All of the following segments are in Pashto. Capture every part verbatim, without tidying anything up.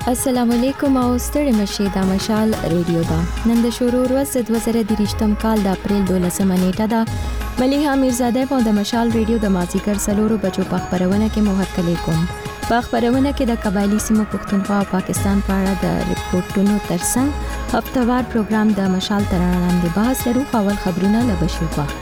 السلام علیکم او ستړي مشه د مشال ریډیو دا نن د شروع ورځ د دوه زره دریشتم کال د اپریل دولسمه نیټه ده ملیحه میرزاده په د مشال ریډیو د مازیګر سلورو بجو په خبرونه کې مو هرکلی کوم په خبرونه کې د قبایلی سیمو پښتونخوا او پاکستان په اړه د ریپورتونو ترڅنګ هفتهوار پروګرام د مشال ترانه لاندې بحث لرو. اول خبرونه له بشیر واخلو.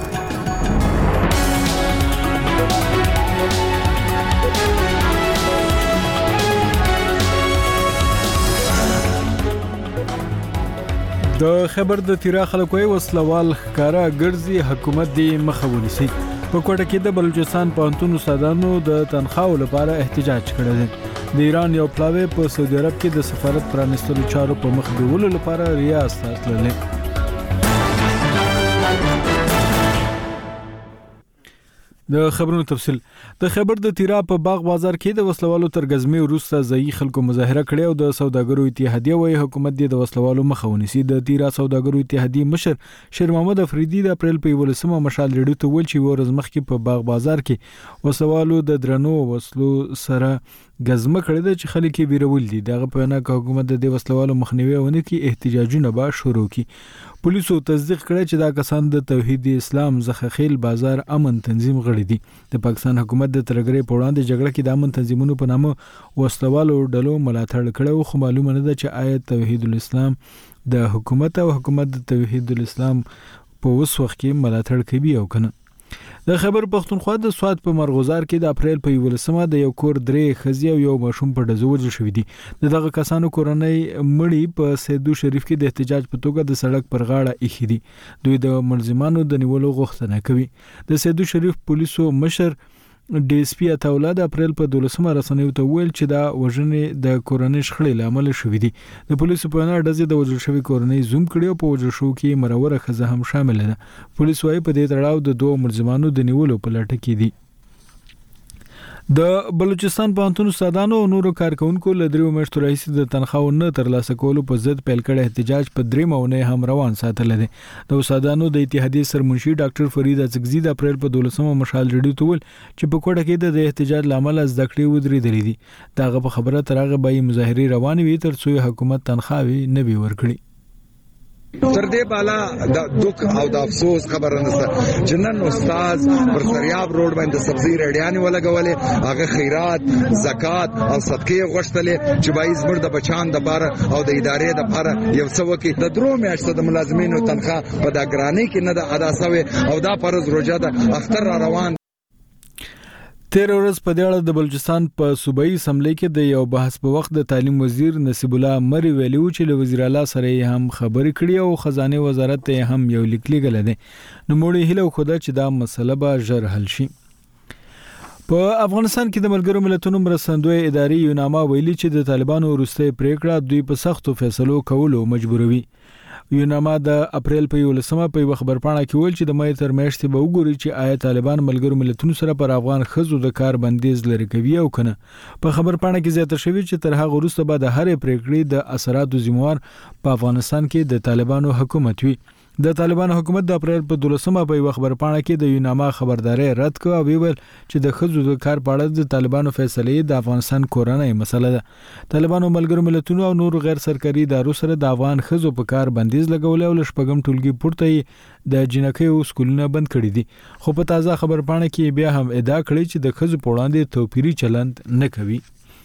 د خبر د تیرا خلکوي وسلوال ښکارا ګرځي حکومت دی مخه ونیسي. په کوټه کې د بلوچستان پوهنتون استادانو د تنخواو لپاره احتجاج کړی دی. د ایران یو پلاوی په سعودي عرب کې د سفارت پرانیستلو چارو په مخ بیولو لپاره ریاض ته تللی. د خبرونو تفصیل. د خبر د تیرا په باغ بازار کې د وسلوالو تر غزمې وروسته ځایي خلکو مظاهره کړې او د سوداګرو اتحادیه وایي حکومت د وسلوالو مخه ونیسي. د تیرا سوداګرو اتحادیه مشر شیر محمد افریدي د اپریل په یولسمه مشال ریډیو ته ویل چې ورځ مخکې په باغ بازار کې وسلوالو د درنو وسلو سره غزمه کړې ده چې خلک یې بیرول دي. دغه په اړه حکومت د وسلوالو مخنیوي ونه کې احتجاجونه به شروع کړي. پولیسو تصدیق کړی چې دا کسان د توحید اسلام زخخیل بازار امن تنظیم غړي دي. د پاکستان حکومت د ترګری په وړاندې جګړه کې د امن تنظیمونو په نامه وسلوالو ډلو ملاتړ کړو، خو معلومه نه ده چې آیا توحید الاسلام د حکومت او حکومت د توحید الاسلام په اوس وخت کې ملاتړ کوي او کنه. د خبر پښتونخوا د سواد په مرغوزار کې د اپریل په یولسمه د یو کور درې ښځې او یو ماشوم په ډزو وژل شوي دي. دغه کسانو کورنۍ مړي په سیدو شریف کې د احتجاج په توګه د سړک پر غاړه ایښي دي. دوی د ملزمانو د نیولو غوښتنه کوي. د سیدو شریف پولیسو مشر ډي اس پی اتاولا د اپریل په دولسمه رسنیو ته ویل چې دا وژنې د کورنۍ شخړې لامل شوې دي. د پولیسو په وینا ډزې د وژل شوي کورنۍ زوم کړي او په وژل شو کې مروره ښځه هم شامل ده. پولیس وايي په دې تړاو د دوه ملزمانو د نیولو په لټه کې دي. د بلوچستان پوهنتون استادانو او نورو کارکونکو له دریو میاشتو راهیسې د تنخواو نه ترلاسه کولو په ضد پیل کړی احتجاج په درې ماونې هم روان ساتلی دی. د استادانو د اتحادیې سرمنشي ډاکټر فرید اڅکزي د اپریل په دولسمه مشال ریډیو ته ویل چې په کوټه کې د احتجاج له امله زده کړې ودرېدلې دي. د هغه په خبره تر هغه به مظاهرې روانې وي تر څو حکومت تنخواوې نه وي ورکړي. تر دې بالا د دوک او د افسوس خبره نشته. جنن استاد پر سریاب روډ باندې سبزی رډیانې ولګولې، هغه خیرات، زکات او صدقې غوښتلې چې بای زمر د بچان د بار او د ادارې د بار یو څه وکي. د درو میاشتو د ملازمینو تنخواه په دا ګرانی کې نه د ادا شوی او دا فرض روزه ده اختر را روان. تیر ورځ په دې اړه د بلوچستان په صوبایي اسمبلی کې د یو بحث په وخت د تعلیم وزیر نصیب الله مری ویلو چې له وزیر اعلی سره هم خبرې کړې او خزانه وزارت ته هم یو لیک لیکل دي. نو موږ هیله وکړو چې دا مسله به ژر حل شي. په افغانستان کې د ملګرو ملتونو مرستندوی ادارې یوناما ویلي چې د طالبانو وروستۍ پریکړه دوی په سختو فیصلو کولو مجبوروي. یوناما د اپریل په یولسمه په یو خبرپاڼه کې ویل چې د مې تر میاشتې به وګوري چې آیا طالبان ملګرو ملتونو سره پر افغان ښځو د کار بندیز لري کوي او کنه. په خبرپاڼه کې زیاته شوی چې تر هغه وروسته به د هرې پریکړې د اثراتو ذمہوار په افغانستان کې د طالبانو حکومت وي. د طالبانو حکومت د اپریل په دولسمه په یو خبرپاڼه کې د یوناما خبرداري رد کړه او ویل چې د ښځو د کار په اړه د طالبانو فیصلې د افغانستان کورنۍ مسله ده. طالبانو ملګرو ملتونو او نور غیر سرکاري ادارو سره د افغان ښځو په کار بندیز لګولې او لشپږم ټولګي پورته د جنکیو سکولونه بند کړي دي. خو په تازه خبرپاڼه کې بیا هم ادعا کړې چې د ښځو په وړاندې توپیري چلند نه کوي.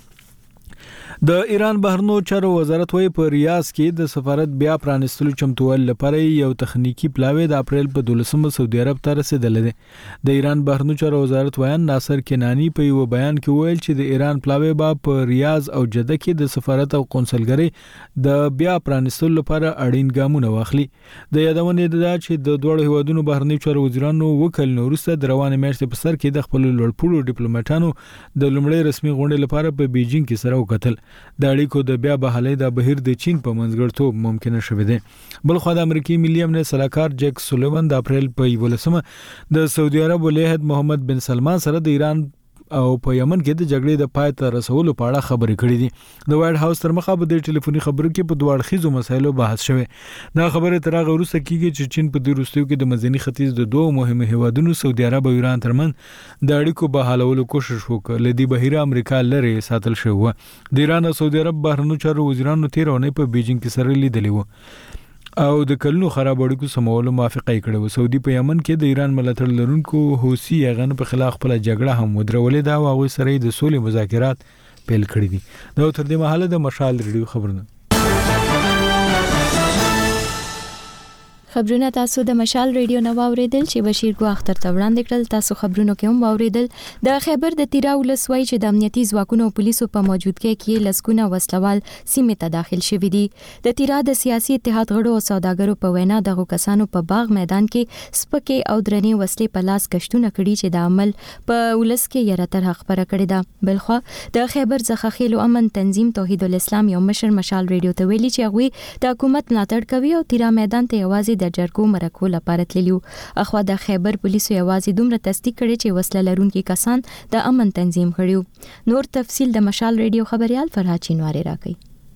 د ایران بهرنیو چارو وزارت وايي په ریاض کې د سفارت بیا پرانیستلو چمتووالي لپاره یو تخنیکی پلاوی د اپریل په دولسمه سعودي عرب ته رسیدلی دی. د ایران بهرنیو چارو وزارت وایي ناصر کنانی په یو بیان کې ویل چې د ایران پلاوی به په ریاض او جده کې د سفارت او قونسلګرۍ د بیا پرانیستلو لپاره اړین ګامونه واخلي. د یادونې ده چې د دوه هیوادونو بهرنیو چارو وزیرانو وکړ نو وروسته د روانې میاشتې په سر کې د خپل لوړپوړو ډیپلوماټانو د لومړي رسمي غونډې لپاره په بیجینګ کې سره وکتل. د اړیکو د بیا بحالۍ د بهیر د چین په منځګړیتوب ممکنه شوه دی. بل خو د امریکای ملي امنیت سلاکار جیک سولیوان د اپریل په یولسمه د سعودي عرب ولایت محمد بن سلمان سره د ایران او په یمن کې د جګړې د پای ته رسولو په اړه خبرې کړې دي. د وایټ هاوس تر مخه په دې ټلیفوني خبرو کې په دوه اړخیزو مسایلو بحث شوی. دا خبره تر هغه وروسته کیږي چې چین په دې وروستیو کې د منځني ختیځ د دوه مهمو هیوادونو سعودي عرب او ایران ترمنځ د اړیکو بحالولو کوشش وکړ. لدی بهیره امریکا لري ساتل شو. د ایران او سعودي عرب بهرنیو چارو وزیرانو تیر اونۍ په بیجینګ کې سره لیدلی وو او د کلونو خراب اړیکو سمولو موافقه کړې و. سعودي په یمن کې د ایران ملاتړ لرونکو حوثي یغن په خلاف خپل جګړه هم ودرولې ده او هغه سره د سولې مذاکرات پیل کړي دي. دا تر دې مهاله د مشال ریډیو خبرونه خبرونه تاسو د مشال ریډیو نو اوریدل چې بشیر ګو اختر ته وړاندې کړل. تاسو خبرونو کې هم اوریدل د خیبر د تیرا ولسوای چې د امنیتي ځواکونو او پولیسو په موجودګۍ کې لسګونه وسلوال سیمه ته داخل شوي دي. د تیرا د سیاسي اتحاد غړو او سوداګرو په وینا دغه کسانو په باغ میدان کې سپکه او درنې وسلې په لاس کشتونه کړي چې د عمل په ولس کې یره تر حق پر کړی ده. بلخو د خیبر ځخه خېلو امن تنظیم توحید الاسلام یو مشر مشال ریډیو ته ویلي چې هغه د حکومت ملاتړ کوي او تیرا میدان ته یوازې د جرګو مرکو لپاره تللیو. اخوا د خیبر پولیسو یوازې دومره تصدیق کړي چې وسله لرونکي کسان د امن تنظیم کړیو. نور تفصیل د مشال ریډیو خبريال فرهاد چینواری راکړي.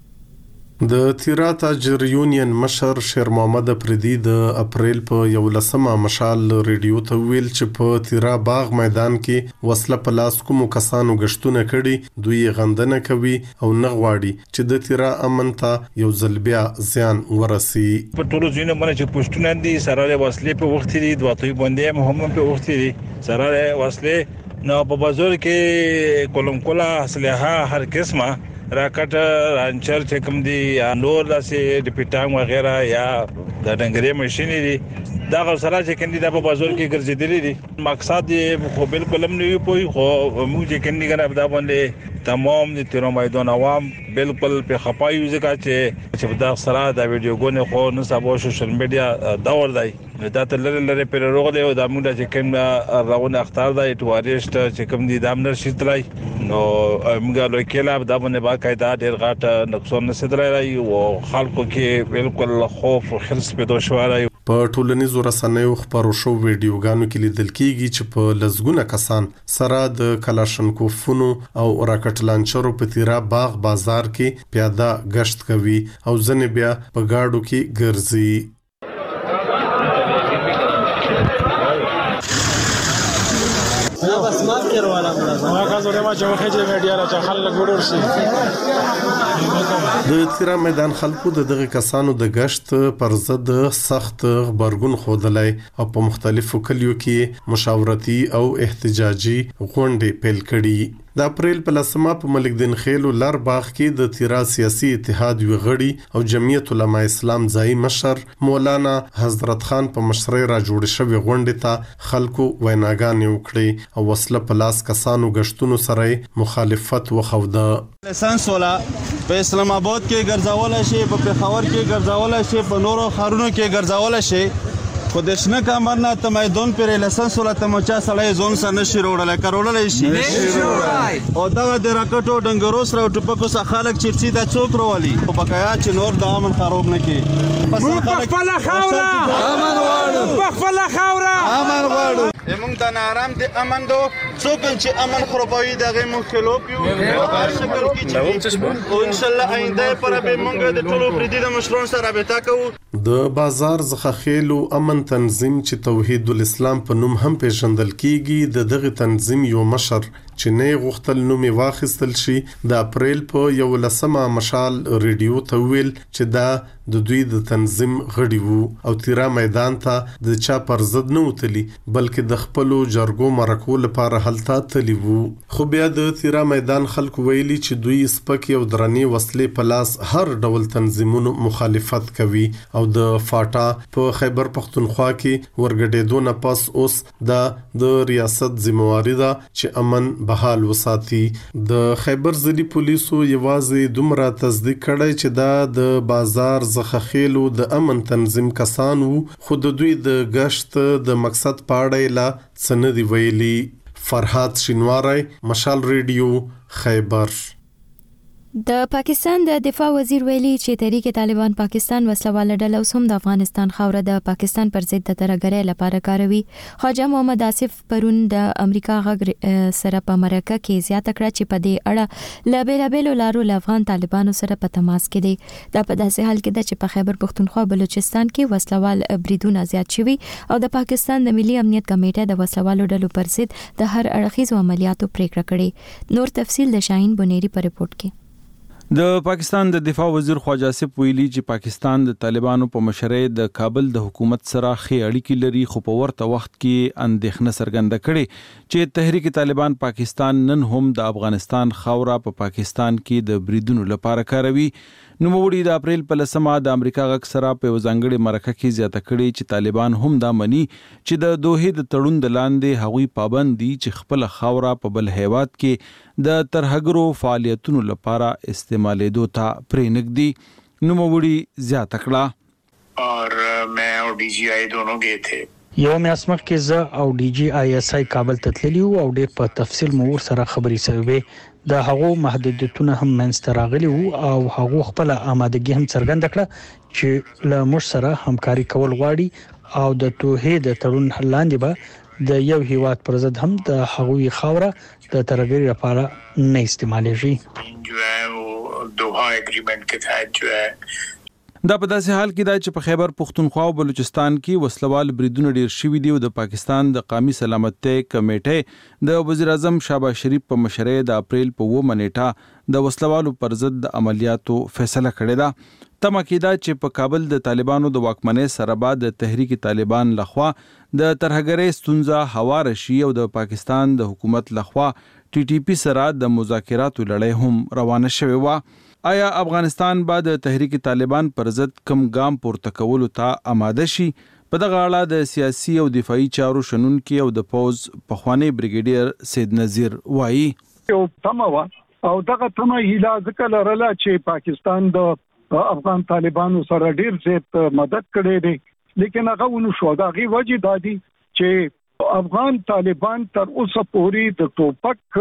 د تیرا تاجر یونین مشر شیر محمد افریدی د اپریل په یولسمه مشال ریډیو ته ویل چې په تیرا باغ میدان کې وسله په لاس کوم کسانو غشتونه کړي دوی غندنه کوي او نه غواړي چې د تیرا امن ته یو ځل بیا زیان ورسي. په ټولو ځینو باندې چې پښتون دي سره وسلې په وخت دي دوی باندې مهم په وخت دي سره وسلې نو په بازار کې کولم کولا اسلحه هر قسمه راکټ رانچر چې کوم دي نور داسې د پیټانګ وغیرہ یا د ډنګري ماشينې دي دا غوسره چې کندي د په بازار کې ګرځېدلې دي. مقصد یې خو بالکل هم نه پوي خو موږ چې کندي غره دا باندې تمام د تیرو میدان عوام بالکل په خپای ځکه چې چې دا سره دا ویډیوګونه خو نو سبا سوشل میډیا داور دی دا ته لری لری پر روغ دی او دا موږ چې کوم راونه اختار دی ټوریست چې کوم دي د امنر شتلای نو موږ له کله دا باندې باقاعده ډیر غاټه نقصان نسدلای او خلکو کې بالکل خوف او خرس پیدا شوی. په ټولنیزو رسنیو خبرو شو ویډیوګانو کې لیدل کېږي چې په لزګونه کسان سره د کلاشنکوفونو او راکټ لانچرو په تیرا باغ بازار کې پیاده گشت کوي او ځنې بیا په گاډو کې ګرځي. نه بس ما کېر والا ما غوړې ما چې وخت میډیا را چې خلک ګورور شي. د تیرا میدان خلکو د دغه کسانو د گشت پر ضد سخت خبرګون خودلای او په مختلفو کلیو کې مشاورتي او احتجاجي غونډې پیل کړي. د اپریل په لسمه په ملک دین خیل لار باغ کې د تیرا سیاسي اتحاد وی غړي او جمعیت علماء اسلام ځای مشر مولانا حضرت خان په مشرۍ را جوړ شوی غونډې ته خلکو ویناګانې وکړي او وسله په لاس کسانو غشتونو سره مخالفت وخوده. لسانس ولا په اسلام آباد کې ګرځاول شي په پېښور کې ګرځاول شي په نورو خارونو کې ګرځاول شي خو د شنه کمرنه ته میدان پر لسانس ولا ته مچا سړی زون سره نشي وروړل کارولای شي او دا د راکټو ډنګرو سره ټوپکو سره خلک چیرسي د څوک وروالي په بقایا چې نور د امن خراب نه کی په خپل خوره امن غواړو په خپل خوره امن غواړو موږ د نارام د امن دو څوک چې امن خرابوي دغه مخالف یو په شکل کې چې ان شاء الله آینده پر به موږ د ټولو پردي د مشرانو سره رابطه کوو. د بازار ځخه خېلو امن تنظیم چې توحید الاسلام په نوم هم پیژندل کیږي د دغه تنظیم یو مشر چې نه غوښتل نوم واخیستل شي د اپریل په یو لسمه مشال ریډیو ته ویل چې دا د دوی د تنظیم غړي وو او تیرا میدان ته د چا پر ضد نه وتلی بلکې د خپل جرګو مرکو لپاره هلته تلی وو. خو بیا د تیرا میدان خلکو ویلي چې دوی سپک او درنې وسلې په لاس هر ډول تنظیمونو مخالفت کوي او د فاټا په خیبر پختونخوا کې ورګډېدو نه پس اوس د ریاست ذمہواری ده چې امن بحال وساتي. د خیبر ځلي پولیسو یوازې دومره تصدیق کړی چې دا د بازار زخخېلو د امن تنظیم کسانو خو د دوی د گشت د مقصد پاړې لا څه دی ویلي. فرهاد شینواری مشال ریډیو خیبر. د پاکستان د دفاع وزیر ویلي چې تحریک طالبان پاکستان وسلواله ډله اوس هم د افغانستان خاوره د پاکستان پر ضد د ترګرۍ لپاره کاروي. خواجه محمد آصف پرون د امریکا غږ سره په مرکه کې زیاته کړه چې په دې اړه له بیلابېلو لارو له افغان طالبانو سره په تماس کې دي. دا په داسې حال کې ده چې په خیبر پښتونخوا بلوچستان کې وسلوال بریدونه زیات شوي او د پاکستان د ملي امنیت کمیټه د وسلوالو ډلو پر ضد د هر اړخیزو عملیاتو پریکړه کړې. نور تفصیل د شاهین بنيري په رپورت کې. د پاکستان د دفاع وزیر خواجه آصف ویلي چې پاکستان د طالبانو په مشرۍ د کابل د حکومت سره ښې اړیکې لري، خو په ورته وخت کې اندېښنه څرګنده کړې چې تحریک طالبان پاکستان نن هم د افغانستان خاوره په پاکستان کې د بریدونو لپاره کاروي. نوموړي د اپریل په لسمه د امریکا غږ سره په ځانګړي مرکه کې زیاته کړې چې طالبان هم دا مني چې د دوحې د تړون د لاندې هغوی پابند دي چې خپل خاوره په بل هیواد کې د ترهګرو فعالیتونو لپاره استعمالېدو ته پرېنږدي. نوموړي زیاته کړه اور میں اور ڈی جی آئی دونوں گئے تھے. یو میاس مخکې زه او ډي جی آی اس آی کابل ته تللی وو او ډېر په تفصیل مو سره خبرې شوې. د هغو محدودیتونه هم منځته راغلي وو او هغو خپل آمادګي هم څرګنده کړه چې له موږ سره همکاري کول غواړي او د توحید د تړون لاندې به د یو هیواد پر ضد هم د هغوی خاوره د ترګری لپاره نه استعمالېږي. جو ہے وہ دوحا ایگریمنٹ کے تحت جو ہے دا په داسې حال کې دا چې په خیبر پښتونخوا او بلوچستان کې وسلوال بریدونه ډیر شوي دي او د پاکستان د قومي سلامتۍ کمیټې د وزیر اعظم شهباز شریف په مشرۍ د اپریل په اوومه نیټه د وسلوالو پر ضد د عملیاتو فیصله کړې ده. تمه کېده چې په کابل د طالبانو د واکمنۍ سره بعد د تحریک طالبان لخوا د ترهګرۍ ستونزه هوار شي او د پاکستان د حکومت لخوا ټي ټي پی سره د مذاکراتو لړۍ هم روانه شوې وه. آیا افغانستان بعد تحریک طالبان پر ضد کم ګام پورته کولو ته آماده شي؟ په دغه اړه د سیاسي او دفاعي چارو شنونکي او د پوز پخوانی بریګیډیر سید نذیر وایي یو تمه او دغه تمه هیله ځکه لرله چې پاکستان د افغان طالبانو سره ډیر زیات مدد کړی دی، لیکن هغه ونو شو. دا غي وجه دادی چې افغان طالبان تر اوسه پورې د ټوپک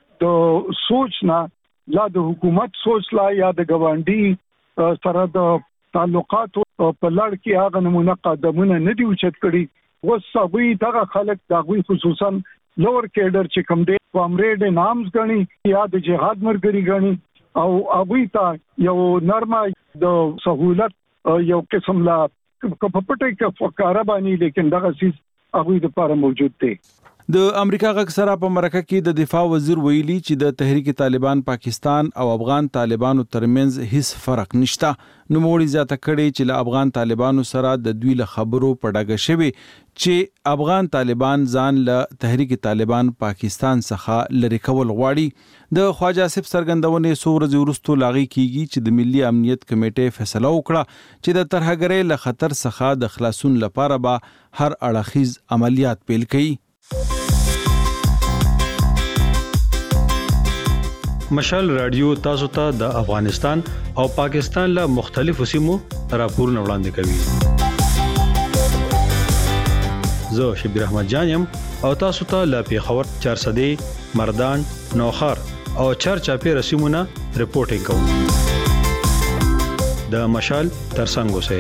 د سوچ نه لا د حکومت سوچ لا یا د ګوانډي سره د تعلقات په لړ کې هغه نمونه قدمونه نه دی اوچت کړي. وسوي دغه خلک دغه خصوصا لوور کېډر چې کوم دی کامریډ نامز غني یا د جهاد مرګري غني او هغه ته یو نرمه د سہولت یو قسم لا په پټه کې فقره باندې، لیکن دغه سیس هغه د لپاره موجود دی. د امریکا غږ سره په مرکه کې د دفاع وزیر ویلي چې د تحریک طالبان پاکستان او افغان طالبانو ترمنځ هیڅ فرق نشته. نوموړي زیاته کړې چې له افغان طالبانو سره د دوی له خبرو په ډاګه شوي چې افغان طالبان ځان له تحریک طالبان پاکستان څخه لري کول غواړي. د خواجه آصف څرګندونې څو ورځې وروسته لاغي کیږي چې د ملي امنیت کمیټې فیصله وکړه چې د ترهګرۍ له خطر څخه د خلاصون لپاره به هر اړخیز عملیات پیل کړي. مشال رادیو تاسو ته د افغانستان او پاکستان له مختلفو سیمو راپورونه وړاندې کوي. زه شبیر احمد جانم او تاسو ته له پیښور چارسدې مردان نوخار او چارچاپې رسیمونه رپورټینګ کوم. د مشال ترڅنګ اوسئ.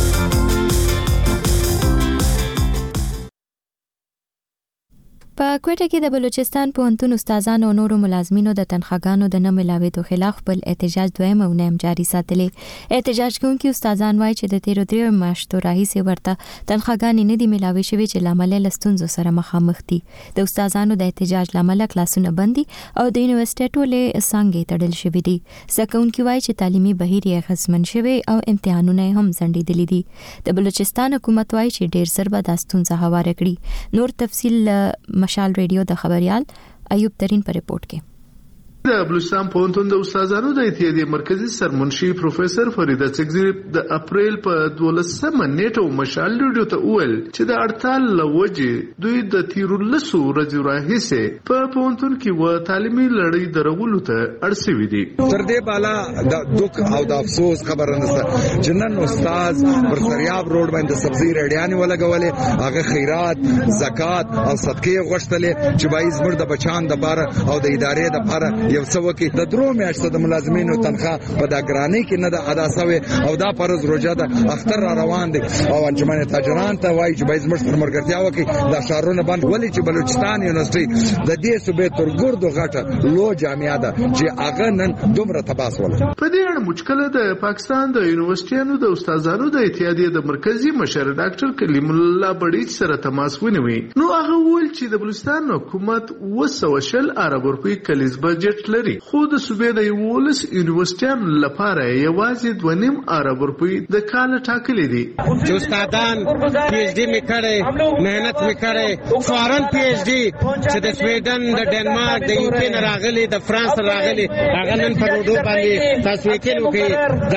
په کوټه کې د بلوچستان پوهنتون استادانو او نورو ملازمینو د تنخواګانو د نه ملاوېدو خلاف بل احتجاج دویم او نیم جاري ساتلې. احتجاج کوونکي استادان وایي چې د تیرو درې میاشتو راهیسې ورته تنخواګانې نه دي ملاوې شوې چې لامل له ستونزو سره مخامخ دي. د استادانو د احتجاج لامل کلاسونه بندي او د یونیورسيټي ټولې څنګه تړل شوې دي. سکهونکي وایي چې تعلیمي بهیر یې غصمن شوی او امتحانونه هم ځنډېدلي دي. د بلوچستان حکومت وایي چې ډېر زر به د ستونزه هواره کړي. نور تفصیل مشال ریډیو د خبريال ایوب ترين پر رپورت کې. د بلوچستان پوهنتون د استادانو د اتحادیې مرکزی سرمنشي پروفیسور فریده چکزی د اپریل په دولسمه نیټه مشال ریډیو ته وویل چې د اړتال لوجې دوی د تیرو لسو ورځې راهیسې په پوهنتون کې و تعلیمي لړۍ درولو ته اړ شوي دي. تر دې بالا د دوک او د افسوس خبره نشته چې نن استاد پر سریاب روډ باندې سبزی رډیانې ولګولې، هغه خیرات زکات او صدقې غوښتلې چې بای زموږ د بچان د لپاره او د ادارې د لپاره یو څه وکړي. د درو میاشتو د ملازمینو تنخواه په دا ګرانۍ کې نه ده ادا شوې او دا فرض روژه ده، اختر را روان دی او انجمن تاجران ته وایي چې باید زموږ سره ملګرتیا وکړي، دا ښارونه بند ولې چې بلوچستان یونیورسټي د دې صوبې تر ګردو غټه لو جامعه ده چې هغه نن دومره تباه شوله. په دې اړه مشکله د پاکستان د یونیورسيټیانو د استادانو د اتحادیې د مرکزی مشر ډاکټر کلیم الله بړیچ سره تماس ونیوي. نو هغه وویل چې د بلوچستان حکومت وسو شل ارب روپی کلیز بجټ لري، خو د صوبې د یولس یونیورسيټیانو لپاره یوازې دوه نیم ارب روپی د کال ټاکلي دي. چې استادان پی ایچ ډي میکړي، مهنت میکړي، فورن پی ایچ ډي چې د سویډن، د ډنمارک، د یو کې نه راغلي، د فرانس راغلي، هغه نن په روډو باندې تاسو وکیل وکړي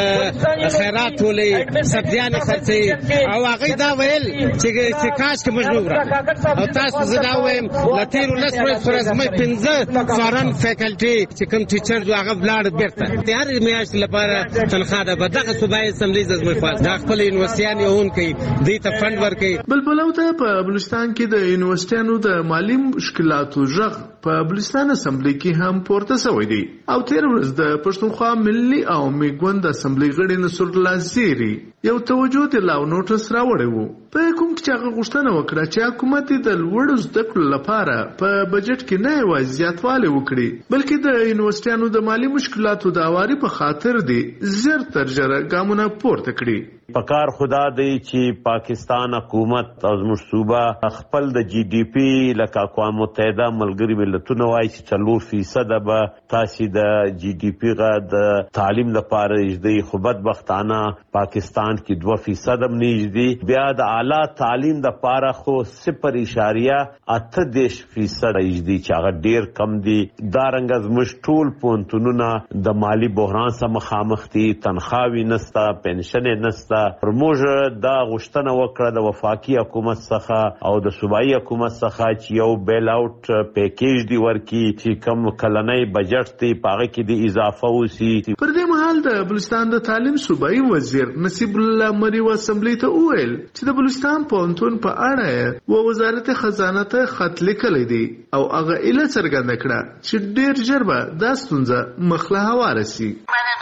دغه خیرات ټولې سبزیان خرڅي او هغه دا ویل چې کاش کې مجبور او تاسو زه دا وایم لتیرو لس ورځې پر ازمه پنځه فورن فیکلټي چې کوم ټیچر جو هغه بلاړ بیرته د هر میاشت لپاره تنخواه ده. دغه صوبایي اسمبلی د زموږ خاص د خپل یونیورسيټیان یو اون کوي دوی ته فند ورکوي. بلبلو ته په بلوچستان کې د یونیورسيټیانو د مالی مشکلاتو ژغ په بلوچستان اسمبلی کې هم پورته شوی دی او تیر ورځ د پښتونخوا ملي او میګوند اسمبلی غړي نصر الله زیری یو توجه د لاو نوټس راوړی وو په کوم چې هغه غوښتنه وکړه چې حکومت د لوړو زده کړو لپاره په بجټ کې نه یوازې زیاتوالی وکړي بلکې د یونیورسيټیانو د مالی مشکلاتو د اواري په خاطر دی زر تر ژره ګامونه پورته کړي. پکار خدا دی چې پاکستان حکومت او زموږ صوبه خپل د جی ډی پی لکه اقوام متحده ملګري ملتونه وایي چې څلور فیصد به تاسو د جی ډی پی غا د تعلیم لپاره اجدي خو بدبختانه پاکستان کې دوه فیصد هم نږدې بیا د اعلی تعلیم د لپاره خو صفر اشاریه اته دیش فیصد اجدي چې هغه ډیر کم دي. دا رنګ زموږ ټول پونتونونه د مالی بحران سره مخامخ دي، تنخواوي نستا، پنشن نستا. موږ دا غوښتنه وکړه د وفاقي حکومت څخه او د صوبایي حکومت څخه چې یو بیل اوټ پیکیج دی ورکی چې کم کلنۍ بجټ دی پاره کې دی اضافه وسی. پر دې مهال د بلوچستان د تعلیم صوبایي وزیر نصیب الله مری و اسمبلی ته وویل چې د بلوچستان پونتون په اړه و وزارت خزانه ته خط لیکلی دی او هغه اله څرګنده کړه چې ډیر ژر به دا ستونزه مخله هواره سي.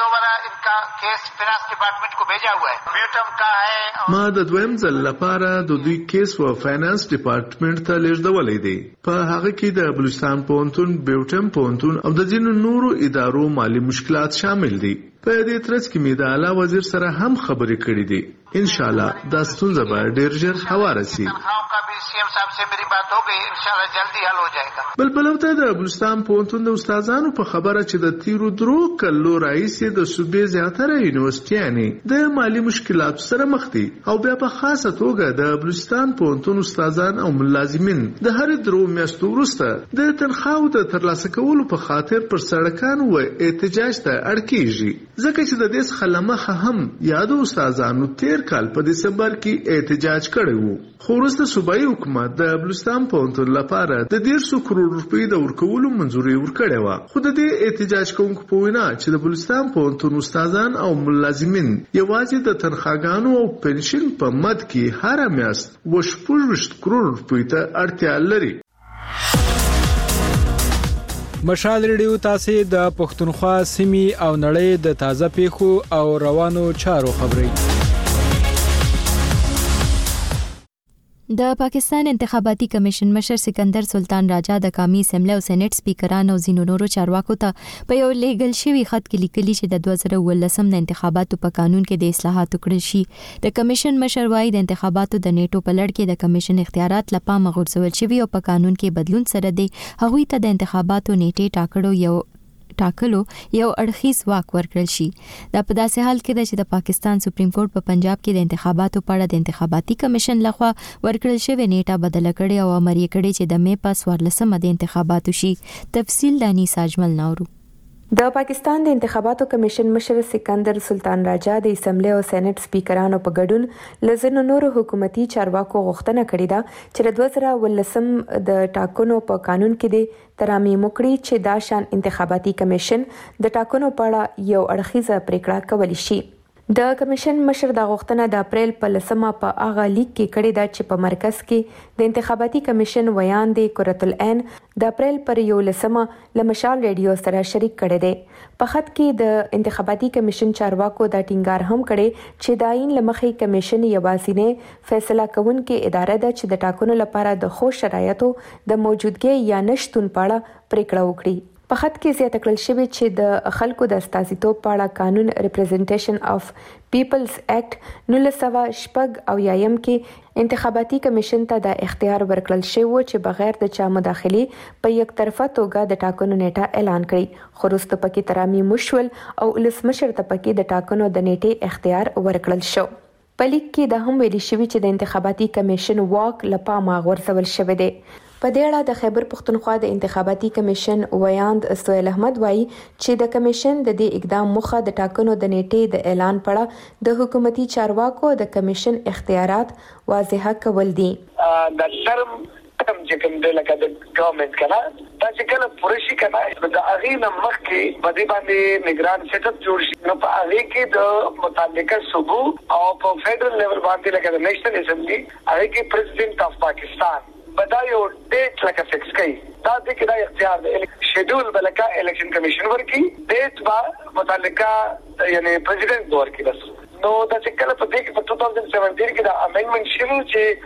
Case finance department को भेजा हुआ है म्यूटम का है ما د دویم ځل لپاره د دوی کیس و فاینانس ډپارټمنټ ته لیږدولې دي. په هغه کې د بلوچستان پونتون، بیوټم پونتون او د ځینو نورو ادارو مالی مشکلات شامل دي. په دې ترڅ کې مې د اعلی وزیر سره هم خبرې کړې دي. ان شاء الله دا ستونزه به ډیر ژر هواره شي. सीएम साहब से मेरी बात हो गई, इंशाल्लाह जल्दी हल हो जाएगा. بلبلو ته د بلوچستان پوهنتون د استادانو په خبره چې د تیرو درو کلو راهیسې د صوبې زیاتره یونیورسيټیانې د مالی مشکلاتو سره مخ دي او بیا په خاصه توګه د بلوچستان پوهنتون استادان او ملازمین د هر درو میاشتو وروسته د تنخواو د ترلاسه کولو په خاطر پر سړکانو و احتجاج ته اړ کیږي. ځکه چې د دې څخه لمخه هم یادو استادانو تیر کال په دسمبر کې احتجاج کړی وو. خو وروسته صوبایي حکومت د بلوچستان پوهنتون لپاره د ډېر څو کروڑ روپۍ د ورکولو منځوري ورکړې وه. خو د دې احتجاج کوونکو په وینا چې د بلوچستان پوهنتون استادان او ملازمین یوازې د تنخواګانو او پنشن په مد کې هره میاشت اوه شپږ کروڑ روپۍ ته اړتیا لري. مشال ریډیو تاسو د پښتونخوا سیمې او نړۍ د تازه پیښو او روانو چارو خبري. د پاکستان انتخاباتي کمیشن مشر سکندر سلطان راجا د قومي اسمبلی او سېنات سپیکرانو او ځینو نورو چارواکو ته په یو لیګل شوی خط کې لیکلي چې د دوه زره اوولسم د انتخاباتو په قانون کې د اصلاحاتو کړل شي. د کمیشن مشر وايي د انتخاباتو د نیټو په لړ کې د کمیشن اختیارات لپاره غورځول شوی او په قانون کې بدلون سره دی هغوی ته د انتخاباتو نیټه ټاکلو یو ټاکلو یو اړخیز واک ورکړل شي. دا په داسې حال کې ده چې د پاکستان سپریم کورټ په پنجاب کې د انتخاباتو په اړه د انتخاباتي کمیشن لخوا ورکړل شوی نیټه بدله کړې او امر یې کړی چې د مې په څوارلسمه د انتخاباتو شي. تفصیل دانی ساجمل ناورو. د پاکستان د انتخاباتو کمیشن مشر سکندر سلطان راجا د اسمبلی او سېنات سپیکرانو په ګډون لزنو نورو حکومتي چارواکو غوښتنه کړې ده چې د دوه زره اوولسم د ټاکنو په قانون کې د ترامیم وکړي چې دا شان انتخاباتي کمیشن د ټاکنو په اړه یو اړخیزه پریکړه کولی شي. د کمیشن مشر د غوښتنه د اپریل په لسمه په اغه لیک کې کړې ده چې په مرکز کې د انتخاباتي کمیشن ویاندې قرۃ العین د اپریل پر یو لسمه له مشال ریډیو سره شریک کړي دي. په خط کې د انتخاباتي کمیشن چارواکو دا ټینګار هم کړي چې د عین لمخې کمیشن یوازینی فیصله کوونکې اداره ده چې د ټاکنو لپاره د خو شرایطو د موجودګۍ یا نشټون په اړه پریکړه وکړي. په خط کې زیاته کړل شوی چې د خلکو د استازیتوب په اړه قانون ریپرزنټیشن اف پیپلز اکټ نولس سوه شپږ او یایم کې انتخاباتي کمیشن ته د اختیار ورکړل شوی چې بغیر د چا مداخلي په یک طرفه توګه د ټاکنو نیټه اعلان کړي. خو وروسته پکې ترامي مشول او ولسمشر ته پکې د ټاکنو د نیټې اختیار ورکړل شو. په لیک کې د هم ویلي شوی چې د انتخاباتي کمیشن واک له پامه غورځول شوی دی. په دې اړه د خیبر پښتونخوا د انتخاباتي کمیشن ویاند سهیل احمد وایي چې د کمیشن د دې اقدام موخه د ټاکنو د نیټې د اعلان په اړه د حکومتي چارواکو د کمیشن اختیارات واضح کول دي. د شرم کم چې کوم د لکه د ګورنمنت کنه دا چې کله پولیسي کنه د اغینه مخ کې په دې باندې نگران سیټ اپ جوړ شي نو په هغه کې د متعلقه صوبو او په فدرل لیول باندې لکه د نېشنل اسمبلی هغه کې پریزیدنت اف پاکستان بدایو ډیټ لکه فکس کوي دا د کې دا اختیار د شیډول بلکا الیکشن کمیشن ورکی ډیټ با متعلقه یعنی پریزیدنت ورکی بس نو دا چې کله په دې کې په دوه هزار سپږ کې دا امندمنت شوه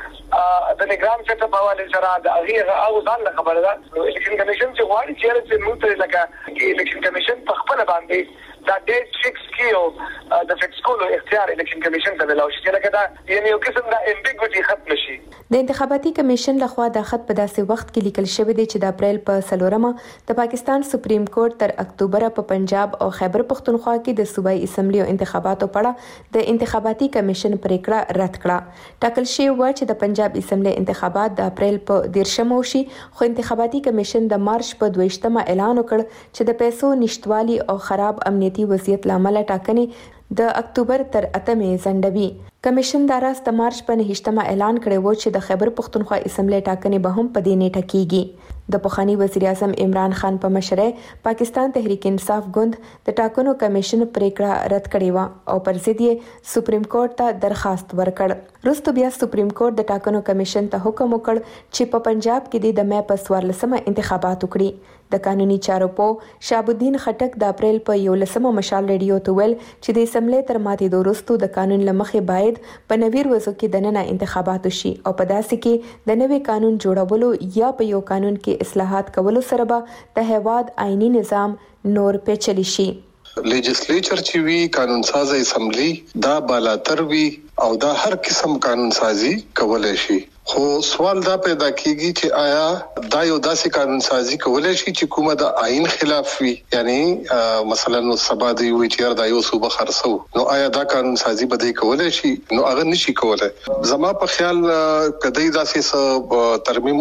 چې د نگران سیټ اپ حواله سره د هغه او ځان له خبره ده الیکشن کمیشن چې غواړي چې موږ ته لکه الیکشن کمیشن په خپل باندې دا ډیټ فکس کیو د فکس کولو اختیار الیکشن کمیشن ته ملو شي لکه دا یعنی یو قسم د امبیګوټي ختم شي. د انتخاباتي کمیشن لخوا د خط په داسې وخت کې لیکل شوی دی چې د اپریل په څلورمه د پاکستان سپریم کورټ تر اکتوبر په پنجاب او خیبر پښتونخوا کې د صوبایي اسمبلی او انتخاباتو په اړه د انتخاباتي کمیشن پریکړه رد کړه. ټاکل شوی و چې د پنجاب اسمبلی انتخابات د اپریل په دیرشمه وشي خو انتخاباتي کمیشن د مارچ په دویشتمه اعلان وکړ چې د پیسو نشټوالي او خراب امنیتي وضعیت لامل ټاکنې د اکتوبر تر اتمې ځنډوي. کمیشن د راست مارچ په نهشتمه اعلان کړی و چې د خیبر پښتونخوا اسمبلی ټاکنې به هم په دې نیټه کیږي. د پخوانی وزیر اعظم عمران خان په مشرۍ پاکستان تحریک انصاف ګوند د ټاکنو کمیشن پریکړه رد کړې و او پر ضد یې سپریم کورټ ته درخواست ورکړ. وروسته بیا سپریم کورټ د ټاکنو کمیشن ته حکم وکړ چې په پنجاب کې د مې په څوارلسمه انتخابات وکړي. د قانوني چارو په شهاب الدین خټک د اپریل په یولسمه مشال ریډیو ته ویل چې د اسمبلی تر ماتې وروسته د قانون لمخې باید په نوي ورځو کې د نننه انتخابات وشي او په داسې کې د نوي قانون جوړولو یا په یو قانون کې اصلاحات کولو سره به د هیواد آئینی نظام نور پیچلی شي. لیجسلیچر چې وی قانون ساز اسمبلی دا بالاتر وی او دا هر قسم قانون سازي کولای شي. خو سوال دا پیدا کیږي چې آیا دا یو داسې قانون سازي کولای شي چې کومه د آئین خلاف وي یعنی مثلا نو سبا دی وی چې دا یو صوبه خرڅو نو آیا دا قانون سازي بده کولای شي نو هغه نشي کولای. زما په خیال کدی داسې ترمیم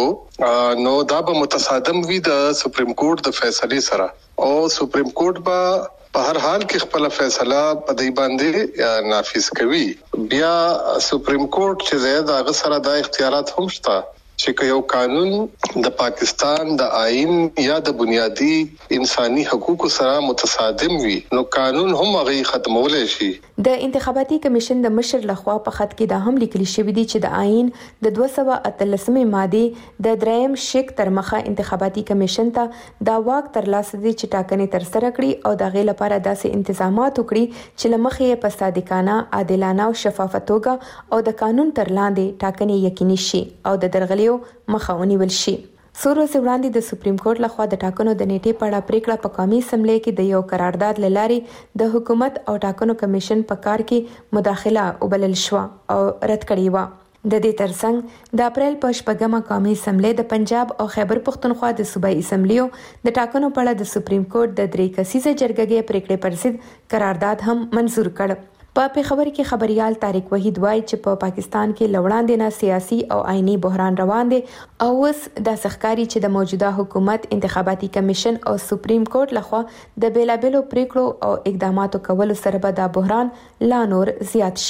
وکړو نو دا به متصادم وي د سپریم کورټ د فیصله سره او سپریم کورټ به په هر حال کې خپل فیصله په دې باندې نافذ کوي. بیا سپریم کورټ چې زیاده هغه سره د اختیارات هم شته چې یو قانون د پاکستان د آئین یا د بنیادی انساني حقوقو سره متصادم وي نو قانون هم هغه ختمولای شي. د انتخاباتي کمیشن د مشر لخوا په خط کې دا هم لیکل شوی دی چې د آئین د دوه سوه اتلسمې ماده د دریم شک تر مخه انتخاباتي کمیشن ته دا واک تر لاسه دی چې ټاکنې تر سره کړي او د غي لپاره داسې انتظامات وکړي چې لمخې په صادقانه عادلانه او شفاف توګه او د قانون تر لاندې ټاکنې یقیني شي او د درغلي مخه ونیول شي. څو ورځې وړاندې د سپریم کورټ لخوا د ټاکنو د نیټې په اړه پریکړه په قومي اسمبلی کې د یو قرارداد لارې د حکومت او ټاکنو کمیشن په کار کې مداخله وبلل شو او رد کړې و. د دې ترڅنګ د اپریل په شپږمه قومي اسمبلی د پنجاب او خیبر پښتونخوا د صوبایي اسمبلیو د ټاکنو په اړه د سپریم کورټ د درې کسیزه جرګې پریکړې پر ضد قرارداد هم منزور کړ. په پیښور کې خبريال طارق وحید وایي چې په پاکستان کې لوړاندې نه سیاسي او آئینی بحران روان دي او اوس د سخکاري چې د موجوده حکومت انتخاباتي کمیشن او سپریم کورټ لخوا د بیلابلو پریکړو او اقداماتو کولو سره به دا بحران لا نور زیات شي.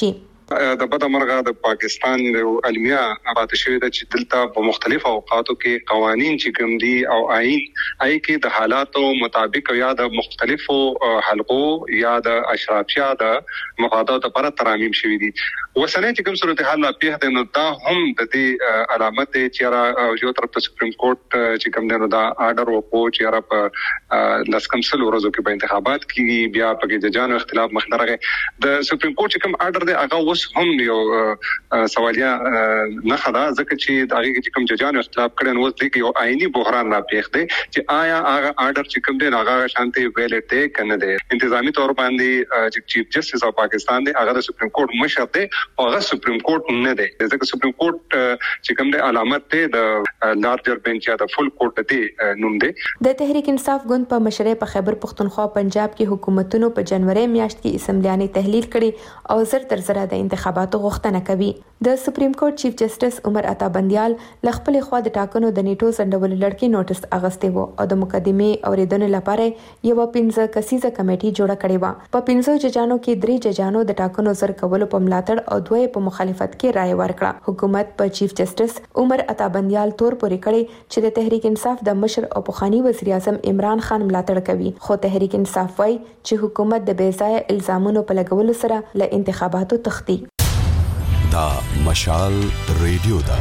د بدمرغه د پاکستان د علمیا پاتې شوی د چې دلته په مختلفو اوقاتو کې قوانين چې کوم دي او آئین آی کې د حالاتو مطابق یا د مختلفو حلقو یا د اشرافیا د مفادات لپاره ترامیم شوی دي. وسنه چې کوم صورتحال لا پیښ ده نو دا هم د دې علامت چې را یو طرف ته سپریم کورټ چې کوم دی نو دا آرډر وکړو چې را په لسکم سل ورځو کې په انتخابات کې بیا په ججانو اختلاف مخدرغه د سپریم کورټ چې کوم آرډر دی هغه اوس هم یو سوالیا نه خدا ځکه چې د هغه چې کوم ججانو اختلاف کړي نو اوس د یو آئینی بحران را پیښ دی چې آیا هغه آرډر چې کوم دی هغه شانتي ویلټ دی کنه دی انتظامی تور باندې چې چیف جسټس اف پاکستان دی هغه د سپریم کورټ مشر دی او هغه سپریم کورټ نه دی ځکه سپریم کورټ چې کوم دی علامت ته د لارجر بنچ یا د فل کورټ دی نوم دی. د تحریک انصاف ګوند په مشرۍ په خیبر پختونخوا پنجاب کې حکومتونو په جنوري میاشت کې اسمبلیانې تحلیل کړي او زر تر زر د انتخاباتو غوښتنه کوي. د سپریم کورټ چیف جسټس عمر عطا بندیال لخپل خوا د ټاکنو د نیټو سندول لړکی نوټس اغستې وو او د مقدمې اوریدنې لپاره یو پنځه کسیزه کمیټي جوړه کړې و. په پنځو ججانو کې درې ججانو د ټاکنو زر کولو په ملاتړ او دوی په مخالفت کې رائے ورکړه. حکومت په چیف جسټس عمر عطا بندیال تور پورې کړی چې د تحریک انصاف د مشر او پخوانی وزیر اعظم عمران خان ملاتړ کوي، خو تحریک انصاف وايي چې حکومت د بې ځای الزامونو په لګولو سره له انتخاباتو تختی. دا مشال ریډیو دا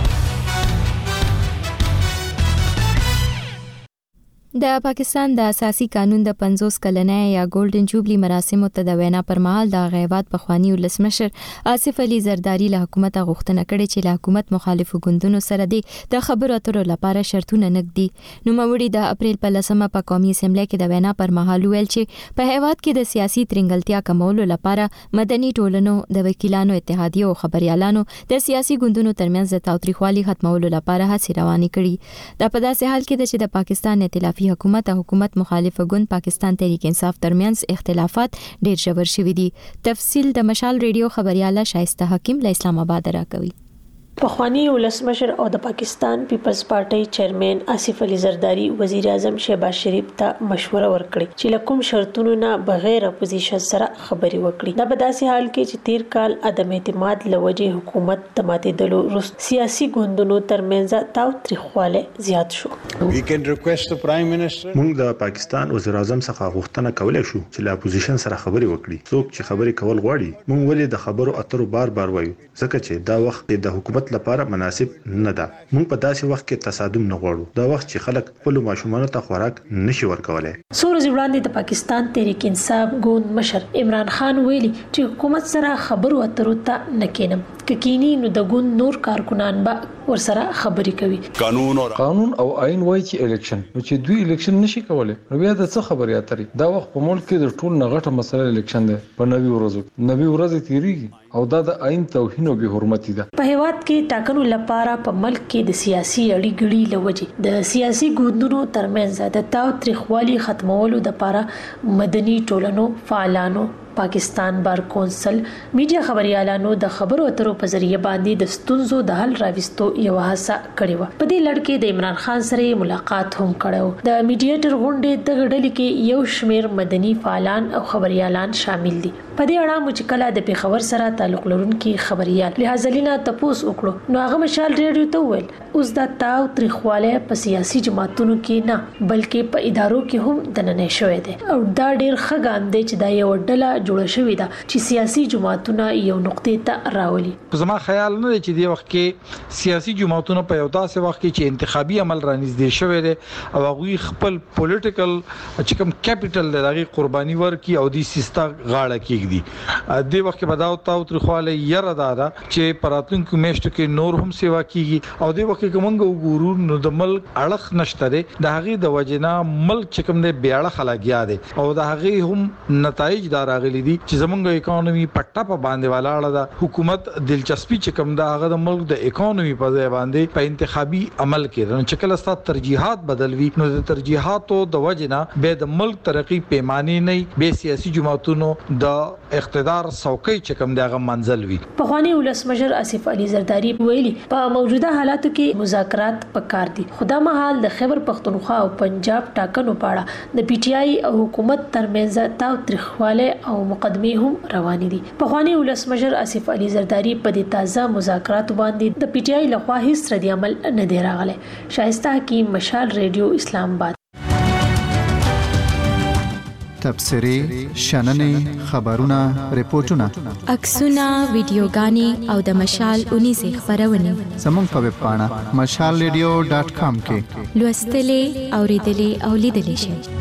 د پاکستان د اساسي قانون د پنځوس کلنې یا ګولډن جوبلی مراسمو ته د وینا پر مهال د غیبات پخوانی ولسمشر آصف علي زرداری له حکومت غوښتنه کړې چې له حکومت مخالفو ګوندونو سره د خبرو اترو لپاره شرطونه نږدي. نو موري د اپریل په لسمه په قومي اسمبلی کې د وینا پر مهال ویل چې په هیواد کې د سیاسي ترنګلتیا کمولو لپاره مدني ټولنو د وکیلانو اتحادیو او خبريالانو د سیاسي ګوندونو ترمنځ د تاوتریخوالي ختمولو لپاره هڅې روانې کړي. دا په داسې حال کې د چې د پاکستان ائتلافي حکومت او حکومت مخالف ګوند پاکستان تحریک انصاف ترمنځ اختلافات ډېر ژور شوي دي. تفصیل د مشال ریډیو خبرياله شایسته حکیم له اسلام آباد راکوي. پخوانی ولسمشر او د پاکستان پیپلز پارټي چیرمن آصف علي زرداری وزیر اعظم شهباز شریف ته مشوره ورکړه چې لکم شرطونو نه بغیر اپوزیشن سره خبري وکړي. دا په داسې حال کې چې تیر کال عدم اعتماد لوجه حکومت د ماتېدلو وروسته سیاسي ګوندونو ترمنځ تاوتریخواله زیات شو. We can request the prime minister. موږ د پاکستان وزیر اعظم څخه غوښتنه کولای شو چې له اپوزیشن سره خبري وکړي. څوک چې خبري کول غواړي موږ ولې د خبرو اترو بار بار وایو ځکه چې دا وخت د حکومت لپاره مناسب نه ده. موږ په داسې وخت کې تصادم نه غواړو. دا وخت چې خلک خپل ماشومان ته خوراک نشي ورکولای. سورج وړاندې د پاکستان تحریک انصاف ګوند مشر عمران خان ویلي چې حکومت سره خبرو اترو ته نه کینم ککینی نو د ګوند نور کارکونان به ورسره خبري کوي. قانون او قانون او آئین وایي چې الیکشن نو چې دوی الیکشن نشي کولای نو بیا د څه خبري اترې. دا وخت په ملک کې د ټول نغټه مسله الیکشن ده په نوي ورځو نوي ورځې تیریږي او دا د آئین توهین او بې حرمتي ده. په هیواد کې ټاکنو لپاره په ملک کې د سیاسي اړیګړي لوجه د سیاسي ګوندونو ترمنځ د تاوتریخوالي ختمولو لپاره مدني ټولنو فعالانو پاکستان بار کونسل میډیا خبريالانو د خبرو اترو په ذریعہ باندې د ستونزو د حل راوستو یو هڅه کړې و. په دې لړ کې د عمران خان سره ملاقات هم کړو. د میډیټر غونډې د غړل کې یو شمیر مدني فعالان او خبريالان شامل دي. په دې اړه مو چې کله د پیښور سره تعلق لرونکي خبريال لهازلینا تپوس وکړو نو هغه مشال ریډیو ته ویل اوس دا تاو تریخواله په سیاسي جماعتونو کې نه بلکې په ادارو کې هم دننه شوې ده او دا ډېر ښه ګام دی چې دا یو ډله جوړه شوې ده چې سیاسي جماعتونه یو نقطې ته راولي. زما خیال نه دی چې د وخت کې سیاسي جماعتونه په یو داسې وخت کې چې انتخابي عمل رانږدې شوی دی او هغه خپل پولیټیکل چې کوم کیپټل دغه قرباني ورکي او د سیستا غاړه کېږي. د وخت کې بداو تاو ترخواله یره دادا چې پراتونکو میشت کې نور هم سیوا کیږي او د وخت کې کومنګ وګورو نو د ملک اړخ نشته دی د هغه د وجنا ملک چې کوم دی بیاړه خلاګیا دی او د هغه هم نتایج دار غلي دي چې زمونږ اکانومي پټه په باندې ولاړه ده. حکومت دلچسپي چې کوم دا هغه د ملک د اکانومي په ځای باندې په انتخابي عمل کې نو چې کله ستاسو ترجیحات بدلوي نو د ترجیحاتو د وجنا به د ملک ترقی پیمانه نه به سیاسي جماعتونو د اقتدار څوکۍ چې کوم دغه منزل وي. پخوانی ولسمشر آصف علي زرداری ویلي په موجوده حالاتو کې مذاکرات پکار دي. خدا مهال د خیبر پختونخوا او پنجاب ټاکنو په اړه د پی ټ آی او حکومت ترمنځ تاو تریخواله او مقدمه هم روان دي. پخوانی ولسمشر آصف علي زرداری په دې تازه مذاکرات باندې د پی ټ آی لخوا هیڅ ردی عمل نه دی راغلی. شایسته حکیم، مشال ریډیو، اسلام آباد. تبصرې، شننې، خبرونه، ریپورتونه، عکسونه، ویډیوګانې او د مشال اونیزه خبرونه زموږ په ویب پاڼه مشال ریډیو ډاټ کام کې لوستلې، اوریدلې او لیدلې شئ.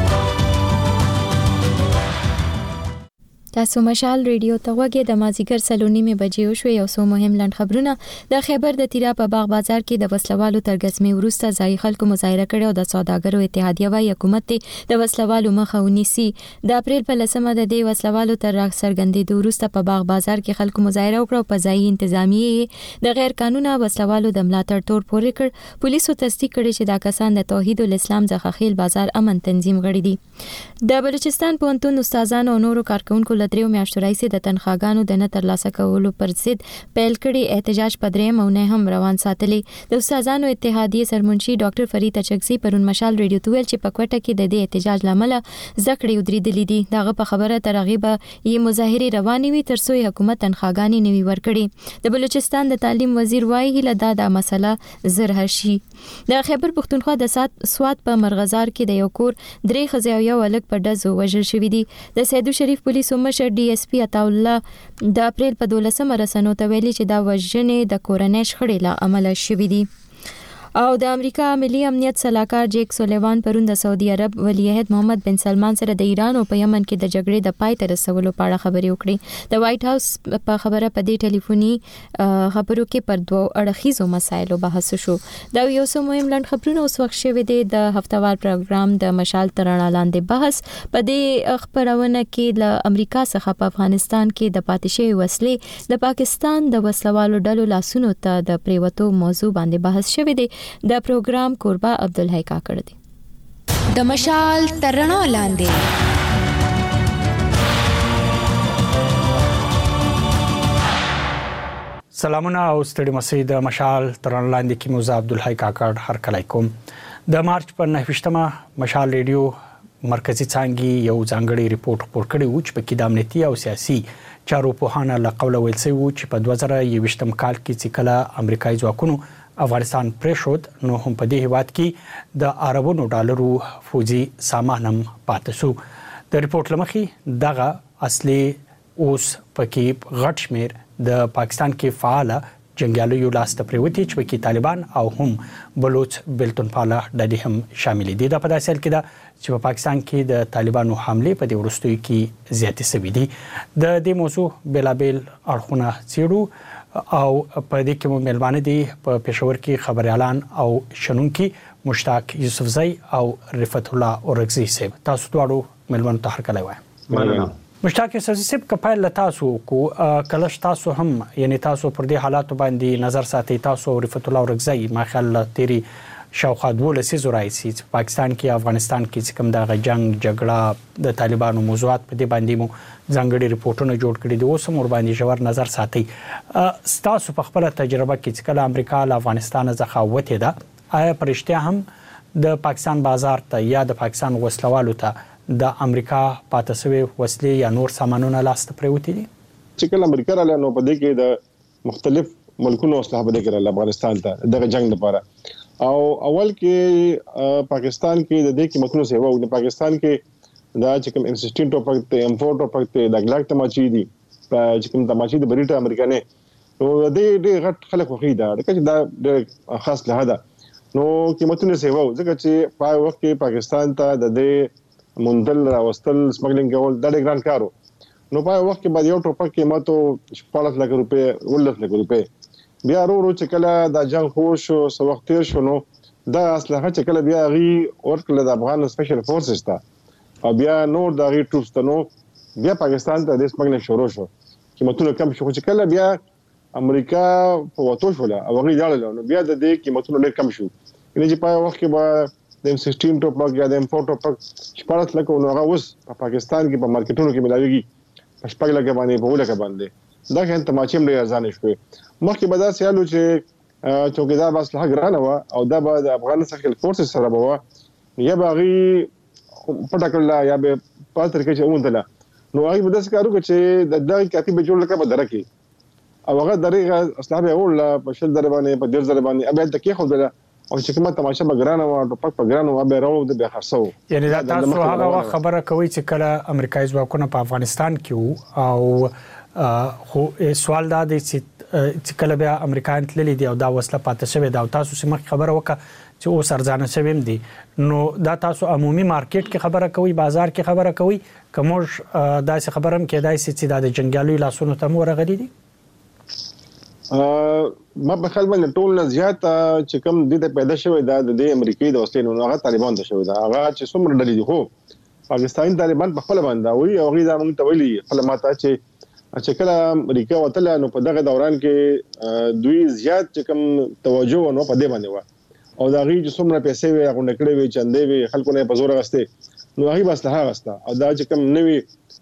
تاسو مشال ریډیو ته وګورئ. د مازیګر سلونیمه بجې شو یو څو مهم لند خبرونه. د خیبر د تیرا په باغ بازار کې د وسلوالو ترګزمې ورسته ځای خلکو مظاهره کړو. د سوداګرو اتحادیه وايي حکومت د وسلوالو مخه ونیسي. د اپریل په لسمه د دې وسلوالو تر سرګندې ورسته په باغ بازار کې خلکو مظاهره وکړه. په ځای انتظامیه د غیر قانوني وسلوالو د ملاتړ تور پورې کړ. پولیسو تصدیق کړي چې دا کسان د توحید الاسلام څخه خیل بازار امن تنظیم غړي دي. د بلوچستان پوهنتون استادانو او نورو کارکونکو لدریو میاشتو راځي د تنخواګانو د نه ترلاسه کولو پر ضد پیل کړي احتجاج په درېم او نه هم روان ساتلي. د استادانو اتحادیه سرمنشي ډاکټر فرید اچکزي پرون مشال ریډیو ته ویل چې په کوټه کې د دې احتجاج لامل زکړې ودرېدلې دي. دغه په خبره ترغیب یې مظاهره روانې وي تر څو حکومت تنخواګانې نوي ورکړي. د بلوچستان د تعلیم وزیر وايي هله دا د مسله زر هشي. د خیبر پختونخوا د سواد په مرغزار کې د یو کور درې خزې او یو الګ په ډزو وژل شوی دي. د سیدو شریف پولیسو مشر ډي اس پی عطا الله د اپریل په دولسمه رسنو ته ویلي چې دا وژنې د کورنۍ شخړې له امله شوې دي. او د امریکا ملي امنیت صلاحکار جیک سولیوان پرون د سعودي عرب ولی عہد محمد بن سلمان سره د ایران او په یمن کې د جګړې د پای ته رسولو په اړه خبرې وکړې. د وایټ هاوس په خبره په دې ټلیفوني خبرو کې پر دوه اړخیزو مسایلو بحث شو. دا یو څو مهم لند خبرونه اوس وخت شوه دي. د هفتوار پروګرام د مشال ترانه لاندې بحث په دې خبرونه کې له امریکا څخه په افغانستان کې د پاتې وسلې د پاکستان د وسلوالو ډلو لاسونو ته د پریوتو موضوع باندې بحث شوه دي. د پروګرام کوربه عبدالحی کاکړ دی. د مشال ترانه لاندې سلامونه او ستړي مسئ. د مشال ترانه لاندې کې موزه عبدالحی کاکړ هر کله کوم. د مارچ پر نهه مشال ریډیو مرکزی څانګې یو ځانګړی ریپورت خپور کړی و چې په کې د امنیتي او سیاسي چارو په هانه له قوله ویل شوی و چې په دوه زره یوویشتم کال کې چې کله امریکایي ځواکونو افغانستان پریښود نو هم په دې هیواد کې د اربونو ډالرو فوجي سامان هم پاتې شو. د ریپورت لمخې دغه اصلي اوس پکې غټ شمیر د پاکستان کې فعال جنگیالیو لاس ته پریوتی چې پکې طالبان او هم بلوچ بلتون پاله ډلې هم شامل دي. دا په داسې حال کې ده چې په پاکستان کې د طالبانو حمله په دې وروستیو کې زیاتې شوې دي. د دې موضوع بلابل اړخونه څېړو او په دې کې مو ملمانه دي په پېښور کې خبريالان او شنونکي مشتاق یوسفزئی او رفعت الله اورغزي صاحب. تاسو دواړو ملمنو ته هر کله وایم. مننه. مشتاق یوسفزئی صاحب کپایل تاسو کو کلش تاسو هم یعنی تاسو پر دې حالات باندې نظر ساتي. تاسو رفعت الله اورغزي ما خیال تیری شاوخوا دوه لسیزو راځي چې پاکستان کې افغانستان کې کوم د جنگ جګړه د طالبانو موضوعات په دې باندې مو ځانګړي ریپورتونه جوړ کړي دي. اوس هم ور باندې ژور نظر ساتي. ستاسو په خپل تجربه کې چې کله امریکا له افغانستان څخه وته ده آیا پرشتیا هم د پاکستان بازار ته یا د پاکستان وسلوالو ته د امریکا پاتسوي وسلې یا نور سامانونه لاس ته پریوتی دي؟ چې کله امریکا رااله نو په دې کې د مختلف ملکونو اسلحه بده کړل افغانستان ته دغه جنگ لپاره او اول کې پاکستان کې د دې قیمتونو سیوا او د پاکستان کې دا چې کوم ایم سixteen ټوپک ته ایم four ټوپک ته د ګلاک تماچی دي چې کوم تماچی د بریټا امریکا نه نو د دې غټ خلک خو دا چې دا د خاص له هدا نو قیمتونو سیوا ځکه چې په وخت کې پاکستان ته د دې مندل راوستل سمګلینګ کول د ډېر ګران کارو نو په وخت کې باندې یو ټوپک قیمته شپږ لک روپے ولس لک روپے بیا ورو ورو چې کله دا جنگ خوش او سو وخت تیر شو نو دا اسلحه چې کله بیا غي ورکړه د افغان سپیشل فورسز ته او بیا نور د غي ټروپس ته نو بیا پاکستان ته د سپګنه شروع شو قیمتونه کم شو چې کله بیا امریکا په وټو شو او غي لاله نو بیا د دې قیمتونه ډېر کم شو یعنی چې په وخت کې به د ایم sixteen ټوپک یا د ایم four ټوپک شپږ لک نو هغه اوس په پاکستان کې په مارکیټونو کې ملاويږي شپږ لکه باندې په ولکه باندې دا کله تماچې مې ارزان شوې مخکې به دا سیالو چې چوکیدار بس له ګرانه و او دا به د افغان سرکل فورس سره به یا باغي پټکړه یا به په طریقې چې اونته نو هغه به داسې کارو چې د دغه کافي به جوړ لکه به درکې او هغه دغه اسلام یې ول په شل در باندې په ډیر در باندې ابه ته کې خو دله او چې کومه تماشه به ګرانه و ټوپک په ګرانه و به راو د به خرڅو یعنی دا تاسو هغه خبره کوي چې کله امریکایي ځواکونه په افغانستان کې او خو سوال دا دی چې کله بیا امریکایان تللی دی او دا وسله پاتې شوې دا تاسو سم خبره وکړه چې او سرزانه شویم دي نو دا تاسو عمومي مارکیټ کې خبره کوي بازار کې خبره کوي کومش دا څه خبرم کې دای چې د جنگیالو لاسونو ته مور غلي دي ما په خپل باندې ټول نه زیات چې کوم د پیدا شوی دا د امریکای د وسلې نو هغه طالبان ته شوی دا هغه چې څومره ډلې دي خو پاکستاني طالبان په خپل باندې وي او غي دا موږ ته ویلي خپل ماته چې چې کله امریکا وتل نو په دغه دوران کې دوی زیات چې کوم توجه نو په دې باندې و او دا غي چې څومره پیسې وي هغه نکړې وي چندې وي خلکو نه په زور غسته نو هغه بس له هغه غسته او دا چې کوم نوي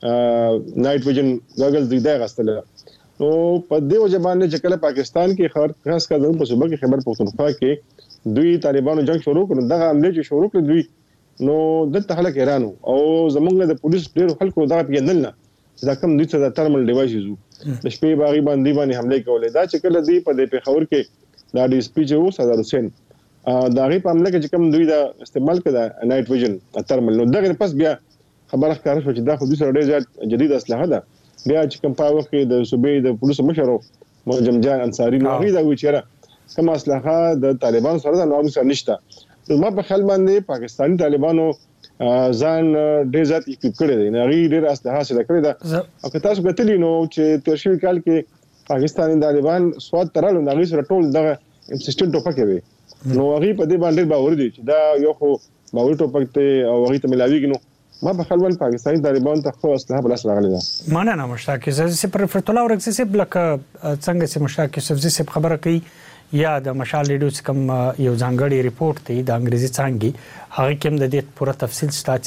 نایټ ویژن ګاګلز دی دا غسته نو په دې وجه باندې چې کله پاکستان کې خبر خاص کر په صوبه کې خبر پښتونخوا کې دوی طالبانو جنگ شروع کړ دغه عمله چې شروع کړ دوی نو دلته خلک ایرانو او زمونږ د پولیس ډېر خلکو دا پیندل نه دا کوم دوی څه د ترمل ډیوایسز د شپې باغی باندې باندې حمله کولې دا چې کله دوی په دې پیښور کې دا ډي اس پی جو صدر حسین دا غي په عمله کې کوم دوی دا استعمال کړه نایټ ویژن ترمل نو دغه پس بیا خبره ښکاره شو چې دا خو دوی سره ډېر زیات جدید اسلحه ده بیا چې کوم په وخت کې د صوبې د پولیسو مشر منجم جان انصاری نو غي دا وی چیرې کوم اسلحه د طالبان سره د نوو سره نشته نو ما په خپل باندې پاکستاني طالبانو ځان ډېر زیات اکټ کړی دی نو غي ډېر اسلحه حاصل کړی ده او که تاسو کتلی نو چې تیر شوی کال کې پاکستاني طالبان سواد ترالو نو غي سره ټول دغه انسټنټ ټوپک وي نو هغه په دې باندې باور دي چې دا یو خو باور ټوپک ته او هغه ته ملاويږي نو ما په خپل پاکستاني طالبان ته خو اسلحه بل سره غلي ده معنا مشتاق زي پر فتولا ورکسي سي بلک څنګه سي مشتاق سي سي خبره کوي یا د مشال لیډو کوم یو ځانګړي ریپورت دی د انګریزي څنګه هغه کوم د دې پوره تفصیل ستاسو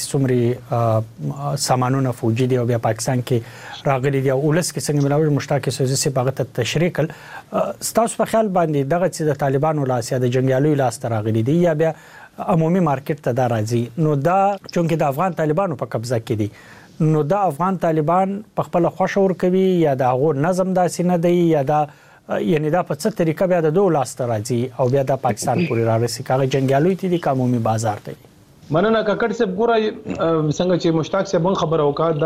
څومره سامانونه فوجي دی او بیا پاکستان کې راغلي دی او ولس کې څنګه ملاوي مشتاق سي سي په غته تشریح کړ ستاسو په خیال باندې دغه چې د طالبانو لاس یا د جنگیالو لاس ته راغلي دی یا بیا عمومي مارکیټ ته دا راځي نو دا چونکه د افغان طالبانو په قبضه کې دي نو دا افغان طالبان په خپل خوشور کوي یا د هغه نظم داسې نه دی یا دا یعنی دا په څه طریقه بیا د دوه لاس ته راځي او بیا د پاکستان پورې راځي کاغه جنگیالو تی دي قومي بازار ته مننه ککړ صاحب ګوره څنګه چې مشتاق صاحب خبره وکړه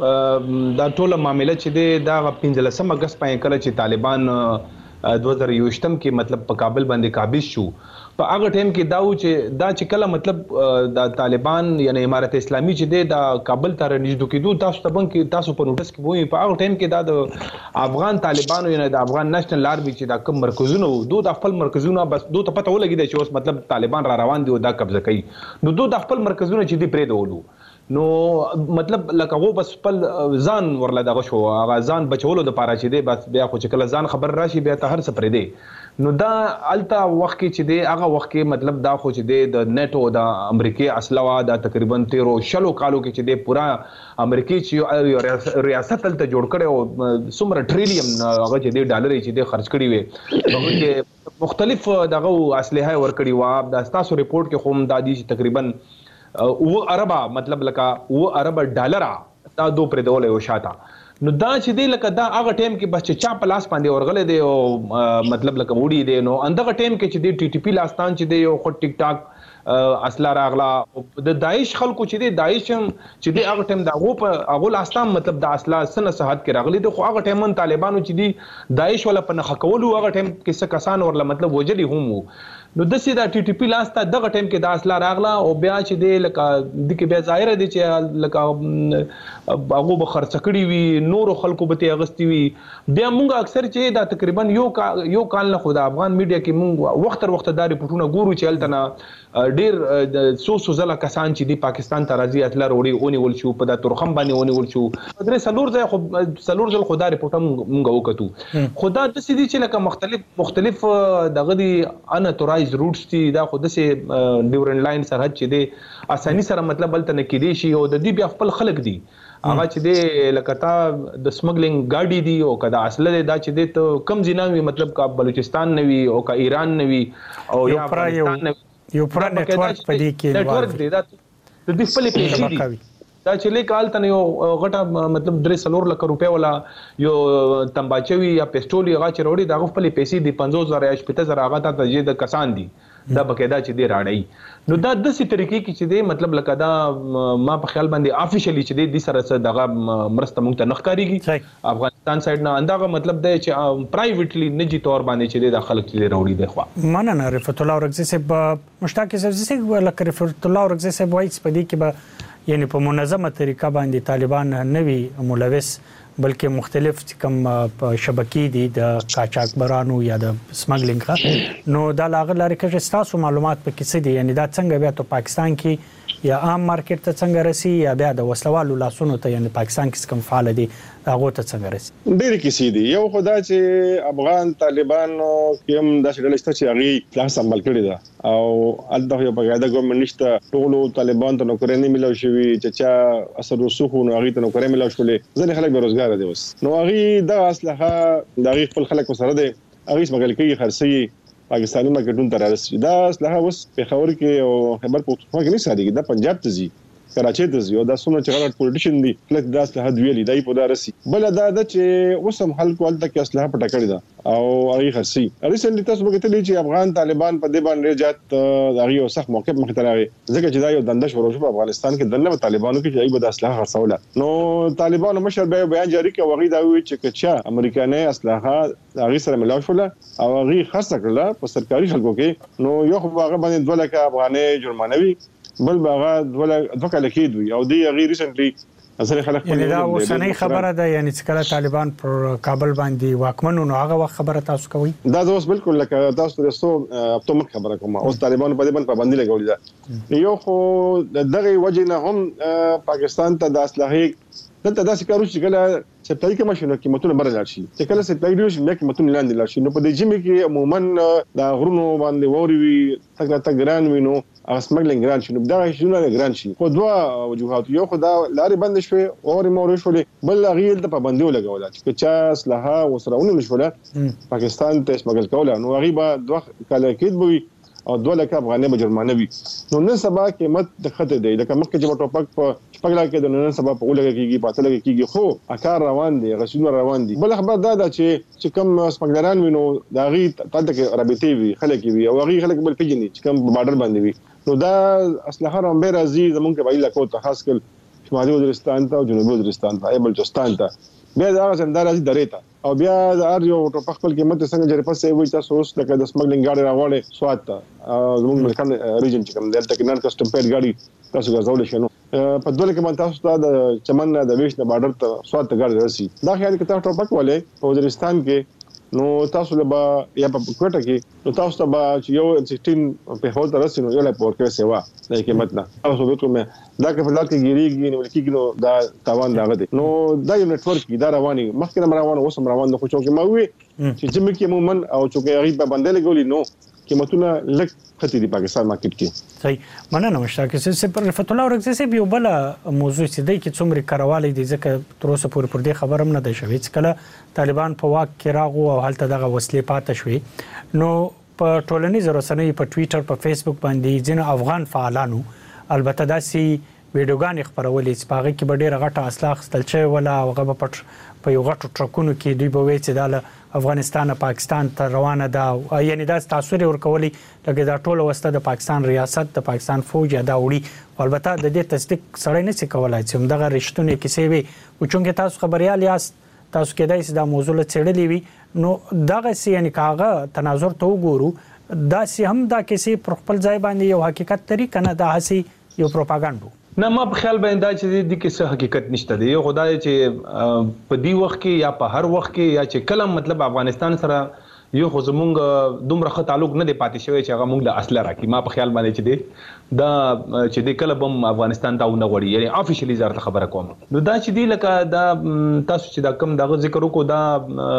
دا دا ټوله معاملې چې دی دا پنځلسم اگست پای کله چې طالبان دوه هزار یوشتم کې مطلب په کابل باندې قابض شو په هغه ټیم کې دا و چې دا چې کله مطلب د طالبان یعنی امارت اسلامي چې دی د کابل ته نږدې کېدو تاسو ته بنک تاسو په نوټس کې وایي په هغه ټیم کې دا د افغان طالبانو یعنی د افغان نېشنل آرمي چې دا کوم مرکزونه دوه د خپل مرکزونه بس دوه ته پته ولګي چې اوس مطلب طالبان را روان دي او دا قبضه کوي نو دوه د خپل مرکزونه چې دی پرې دولو نو مطلب لکه هو بس خپل ځان ورله دغه شو هغه ځان بچولو د پاره چې دی بس بیا خو چې کله ځان خبر راشي بیا ته هر څه پرې دی نو دا الته وخت کې چې دی هغه وخت کې مطلب دا خو چې دی د نیټو د امریکای اسلحه دا تقریبا تیرو شلو کالو کې چې دی پورا امریکای چې ریاست تلته جوړ کړي او څومره ټریلیون هغه چې دی ډالر چې دی خرج کړي وي نو چې مختلف دغه اسلحه ور کړي وا د تاسو ریپورت کې هم د دې تقریبا و اربا مطلب لکه و اربا ډالر دا دو پر دوله او شاته نو دا چې دی لکه دا هغه ټیم کې بس چې چا پلاس باندې ورغله دی او مطلب لکه وډی دی نو اندغه ټیم کې چې دی ټي ټي پی لاستان چې دی یو خو ټیک ټاک اصله راغلا د داعش خلکو چې دی داعش چې دی هغه ټیم دا غو په هغه لاستان مطلب د اصله سن صحت کې راغلي دی خو هغه ټیم طالبانو چې دی داعش ولا په نخ کولو هغه ټیم کې څه کسان ورله مطلب وجلی هم نو د سیدا ټي ټي پی لاسته دغه ټیم کې د اصله راغلا او بیا چې دی لکه د کې بیا ظاهر دي چې لکه هغه به خرڅ کړي وي نور خلکو به ته اغستی وي بیا مونږ اکثر چې دا تقریبا یو یو کال نه خو د افغان میډیا کې مونږ وخت تر وخت دا ریپورتونه ګورو چې التنا ډیر سو سو زله کسان چې دی پاکستان ته راځي اتل وروړي اونې ول شو په د ترخم باندې اونې ول شو درې سلور ځای خو سلور ځل خدا ریپورت مونږ وکړو خدا د سې دي چې لکه مختلف مختلف دغه دي ان تورایز روټس دي دا خو د سې ډیورن لاین سرحد چې دی اساني سره مطلب بلته نه کېدی شي او د دې بیا خپل خلک دي هغه چې د لکتا د سمګلینګ گاډي دی او کدا اصله دا چې د ته کم ځیناوي مطلب کا بلوچستان نوي او کا ایران نوي او یا افغانستان نوي یو پر نیټورک پدې کې نیټورک دی دا د دې خپل پیسې دي دا چې لیکال ته یو غټه مطلب درې سلور لک روپیا ولا یو تمباچوي یا پېسټول یو غاچ وروړي دا خپل پیسې دي پنځوس زره یا شپږ زره هغه ته چې د کسان دي دا بقاعده چې دی راړی نو دا د سې طریقې کې چې دی مطلب لکه دا ما په خیال باندې افیشلی چې دی د سره سره دغه مرسته مونږ ته نخکاریږي افغانستان سایډ نه اندغه مطلب دی چې پرایویټلی نجی تور باندې چې دی د خلک چې راوړي دی خو مننه رفعت الله ورغزي صاحب مشتاق صاحب چې لکه رفعت الله ورغزي صاحب وایي چې په دې کې به یعنی په منظمه طریقه باندې طالبان نوي ملوث بلکې مختلف کم شبکې دي د قاچاقبرانو یا د سمګلینګ نو دا لاغه لري چې تاسو معلومات په کیسه دي یعنی دا څنګه بیا ته پاکستان کې یا عام مارکیټ ته څنګه رسی یا بیا د وسلوالو لاسونو ته یعنی پاکستان کې کوم فعال دي هغه ته څنګه رسی ډېر کیسې دي یو خدای چې افغان طالبانو کوم د شډلسته چې هغه پلاس عمل کړی دا او الته یو بغاده ګورنمنت نشته ټول طالبان ته نوکري نه ملو شوی چې چا اثر وسخو نو هغه ته نوکري ملو شولې ځنې خلک بیروزګار دي اوس نو هغه د اسلحه د هغه خپل خلک سره دي هغه سمګل کوي خرسي پاکستاني مارکیټونو ته راځي دا اسلحه اوس په خبر کې او خبر پختونخوا کې نه سادي دا پنجاب ته ځي کراچي ته ځي او دا څومره چې غلط پولیټیشن دي لکه دا اسلحه ویلي دای په دارسي بل دا د چې اوس هم خلکو ولته کې اسلحه پټه کړی دا او هغه خرسي ریسنټلی تاسو وګورئ چې افغان طالبان په دې باندې جات هغه یو سخت موقف مخ ته راغی ځکه چې دا یو دنده شروع شو په افغانستان کې دنه طالبانو کې چې ایبه د اسلحه خرڅوله نو طالبانو مشر به بیان جاری کړ وغي دا وی چې کچا امریکایي اسلحه هغه سره ملاو شول او هغه خرڅ کړل په سرکاري خلکو کې نو یو خو هغه باندې دوه لک افغاني جرمانوي بل باغه دوه دوه کال کې دوی او دی غیر ریسنټلی اصل خلک یعنی دا اوسنۍ خبره ده یعنی چې کله طالبان پر کابل باندې واکمنو نو هغه وخت خبره تاسو کوي دا اوس بالکل لکه تاسو درسو اتومات خبره کوم اوس طالبان په دې باندې پابندي لګولې ده یو خو دغه وجه نه هم پاکستان ته د اسلحه دلته داسې کارو چې کله سپلای کې ماشینو قیمتونه برابر شي چې کله سپلای ډیو شي مې قیمتونه لاندې لاړ شي نو په دې جمع کې عموما دا غرونو باندې ووري وي تک تک ګران وینو او سمګلینګ ګران شي نو دا شونه ګران شي خو دوه وجوهات یو خدا لارې بند شوي او موري شولې بل غیل د پابندیو لګول چې چا اسلحه وسرهونه نشوله پاکستان ته سمګل کوله نو غیبه دوه کال کې دوی او دوه لک افغاني بجرمانوي نو نن سبا قیمت د خطر دی لکه مخکې چې ټوپک په شپږ لک د نن سبا په لګه کېږي په تلګه کېږي خو اکار روان دي غشنو روان دي بل خبر دا ده چې چې کوم سپګلران وینو دا غي تل کې رابطي وي خلک وي او غي خلک بل پیجني چې کوم بارډر باندې وي نو دا اسلحه هم به راځي زمونږ په ویلا کو ته خاص کل شمالي وزیرستان ته او جنوبي وزیرستان ته بلوچستان ته بیا دا څنګه راځي درېتا او بیا د ار یو ټوپک خپل قیمت څنګه جری پسې وي تاسو اوس لکه د سمګلینګ گاډي راوړې سوات ته زموږ ملکان ریجن چې کوم دلته کې نن کسټم پیډ گاډي تاسو غزول شنو په دوله کې باندې تاسو ته د چمن د ویش نه بارډر ته سوات ته گاډي راسي دا خیال کې تاسو ټوپک ولې په وزیرستان کې نو تاسو له با یا په کوټه کې نو تاسو ته با چې یو شپږ په هوټل راسي نو یو لا پورکه سیوا د قیمت نه تاسو به کومه دا کې په لار کې ګیریږي نو کې نو دا تاوان داغه دي نو دا یو نتورک دا رواني مخکې نه روانه اوس روان د خو چې ما وي چې جمع کې مومن او چې غریب باندې لګولي نو قیمتونه لک خطي دی پاکستان مارکیټ کې صحیح مننه مشتاق صاحب پر رفعت الله ورغزي صاحب یو بل موضوع چې دی کې څومره کارواله دي ځکه تر اوسه پورې پر دې خبر هم نه ده شوې چې کله طالبان په واک کې راغو او هلته دغه وسلې پاتې شوې نو په ټولنیزو رسنیو په ټوئیټر په فیسبوک باندې ځینې افغان فعالانو البته داسي ویډیوګان خبرولې چې پاغه کې ډېر غټه اسلحه خپل شوی ولا هغه په په یو غټو ټرکونو کې دوی به وایي چې د افغانستان پاکستان ته روانه ده یعنی دا تاثیر ورکولي لکه دا ټول وسته د پاکستان ریاست د پاکستان فوج یا دا وړي البته د دې تصدیق سړی نه څه کولای چې دغه رښتونه کیسې وي او چې تاسو خبريال یاست تاسو کې دای چې دا موضوع لڅړلې وي نو دغه سي یعنی کاغه تناظر ته وګورو دا سي هم دا کیسې پر خپل ځای باندې یو حقیقت طریقه نه دا هسي یو پروپاګاندا نه ما په خیال باندې دا چې د کیسه حقیقت نشته دی یو خدای چې په دی وخت کې یا په هر وخت کې یا چې کلم مطلب افغانستان سره یو خو زمونږ دومره ښه تعلق نه دی پاتې شوی چې هغه موږ له اصله راکې ما په خیال باندې چې دی دا چې د کله بم افغانستان ته ونه غوړي یعنی افیشلی زړه خبره کوم نو دا چې دی لکه دا تاسو چې دا کم دغه ذکر وکړو دا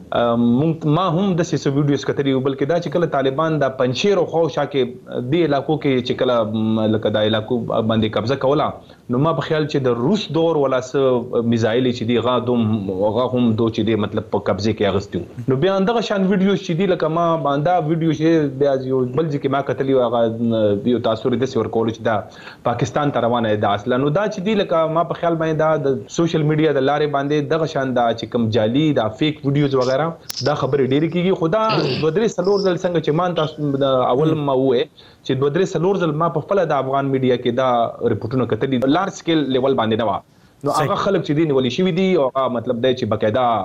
مونږ ما هم د سیسو ویډیوز کتلی بلکې دا چې کله طالبان د پنځیر او خوشا کې د علاقو کې چې کله لکه د علاقو باندې قبضه کوله نو ما په خیال چې د روس دور ولا س میزایل چې دی غادم هغه هم دو چې دی مطلب په قبضه کې اغستو نو بیا اندغه شان ویډیوز چې دی لکه ما باندې ویډیو چې بیا یو بل ځکه ما کتلی هغه یو تاسو د سور کول چې دا پاکستان ته روانه ده اصلا نو دا چې دی لکه ما په خیال باندې دا د سوشل میډیا د لارې باندې دغه شان دا چې کوم جعلي دا فیک ویډیوز وغیرہ دا خبرې ډېری کیږي خدا دوه درې سلور ځل څنګه چې مان تاسو اول ما وې چې دوه درې سلور ځل ما په خپل د افغان میډیا کې دا رپورټونه کتلي لارج سکیل لیول باندې نه و نو هغه خلک چې دي نیولې شوی دي او مطلب دا چې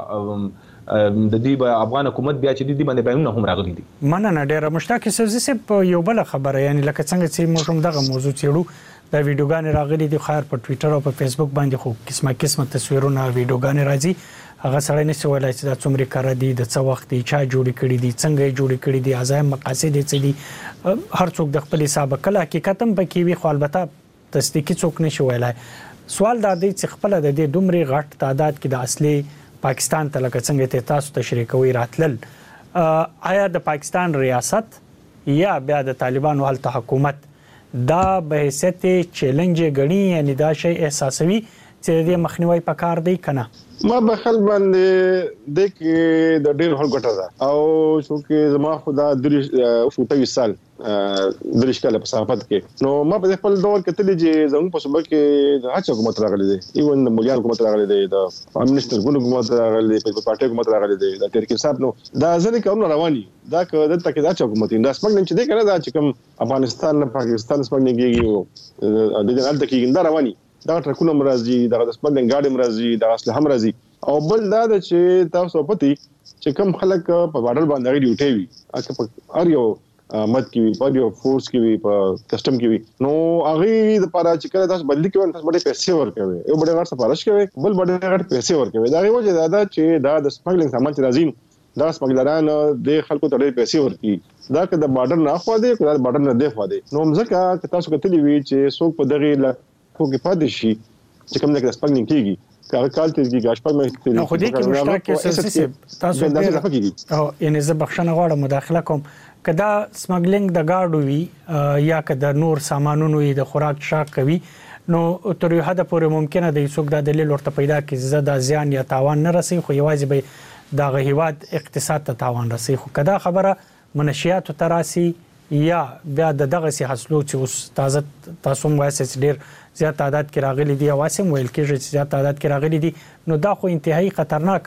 بقاعده د دې افغان حکومت بیا چې دي باندې بیانونه هم راغلي دي مننه ډیره مشتاق سبزی سپ یو بل خبره یعنی لکه څنګه چې موږ هم دغه موضوع چیرو دا ویډیوګان راغلي دي خیر په ټوئیټر او په فیسبوک باندې خو قسمه قسمه تصویرونه ویډیوګان راځي هغه سړی نشي ویلای چې دا څومره کار دي د څو وخت چا جوړ کړي دي څنګه جوړ کړي دي ازایم مقاصد دي هر څوک د خپل حساب کله حقیقت هم پکې وي خو البته تصدیقي څوک نشي ویلای سوال دا دی چې خپل د دې دومره غټ تعداد کې د اصلي پاکستان ته لکه څنګه ته تاسو تشریح کوي راتلل آیا د پاکستان ریاست یا بیا د طالبانو حالت حکومت دا به حیثیت چیلنج غني یعنی دا شی احساسوي چې د مخنیوي پکار دی کنه ما به خل باندې د کې د ډیر هل ګټه ده او چې زما خدا درې شوتوي سال درې کاله په صحافت کې نو ما په خپل دور کې تللی چې زموږ په صوبه کې د هڅه حکومت راغلي دي ایون د مليان حکومت راغلي دي د امنستر ګوند حکومت راغلي دي په پارټي حکومت راغلي دي د ترکیه صاحب نو دا ځنې کوم رواني دا که د تکي دا حکومت دا سپګنګ چې دی کنه دا چې کوم افغانستان پاکستان سپګنګ کېږي د دې حالت کې دا رواني دا ټرکونه مرزي دا د سپګنګ ګاډي مرزي دا اصله هم مرزي او بل دا چې تاسو پتی چې کوم خلک په بارډر باندې ډیوټي وي اګه هر یو مد کې په یو فورس کې وي په کسٹم کې وي نو هغه د پاره چې کله تاسو بدلی کوي تاسو ډېر پیسې ورکوي یو ډېر غټ سفارش کوي بل ډېر غټ پیسې ورکوي دا یو وجه دا چې دا د سپګلینګ سامان چې راځي دا سپګلران د خلکو ته ډېر پیسې ورکوي دا که د بارډر نه خو دی که د بارډر نه دی خو دی نو ځکه که تاسو کتلی وي چې څوک په دغه لکه کې پاتې شي چې کوم د سپګلینګ کېږي کار کال تیږي ګاشپل مې نو خو دې کې مشترک کې تاسو ډېر او یعنی زه بخښنه غواړم مداخله کوم کدا سمګلینګ د گاډو وی یا کدا نور سامانونو د خوراک شاک کوي نو تر یو حد پورې ممکنه د څوک د دلیل ورته پیدا کې زده زیان یا تاوان نه رسي خو یوازې به د غهیواد اقتصاد ته تاوان رسي خو کدا خبره منشيات تراسي یا بیا د دغه سي حاصلو چې اوس تازه تاسو مو واسه ډیر زیات تعداد کې راغلي دي او واسم ویل کېږي چې زیات تعداد کې راغلي دي نو دا خو انتهایی خطرناک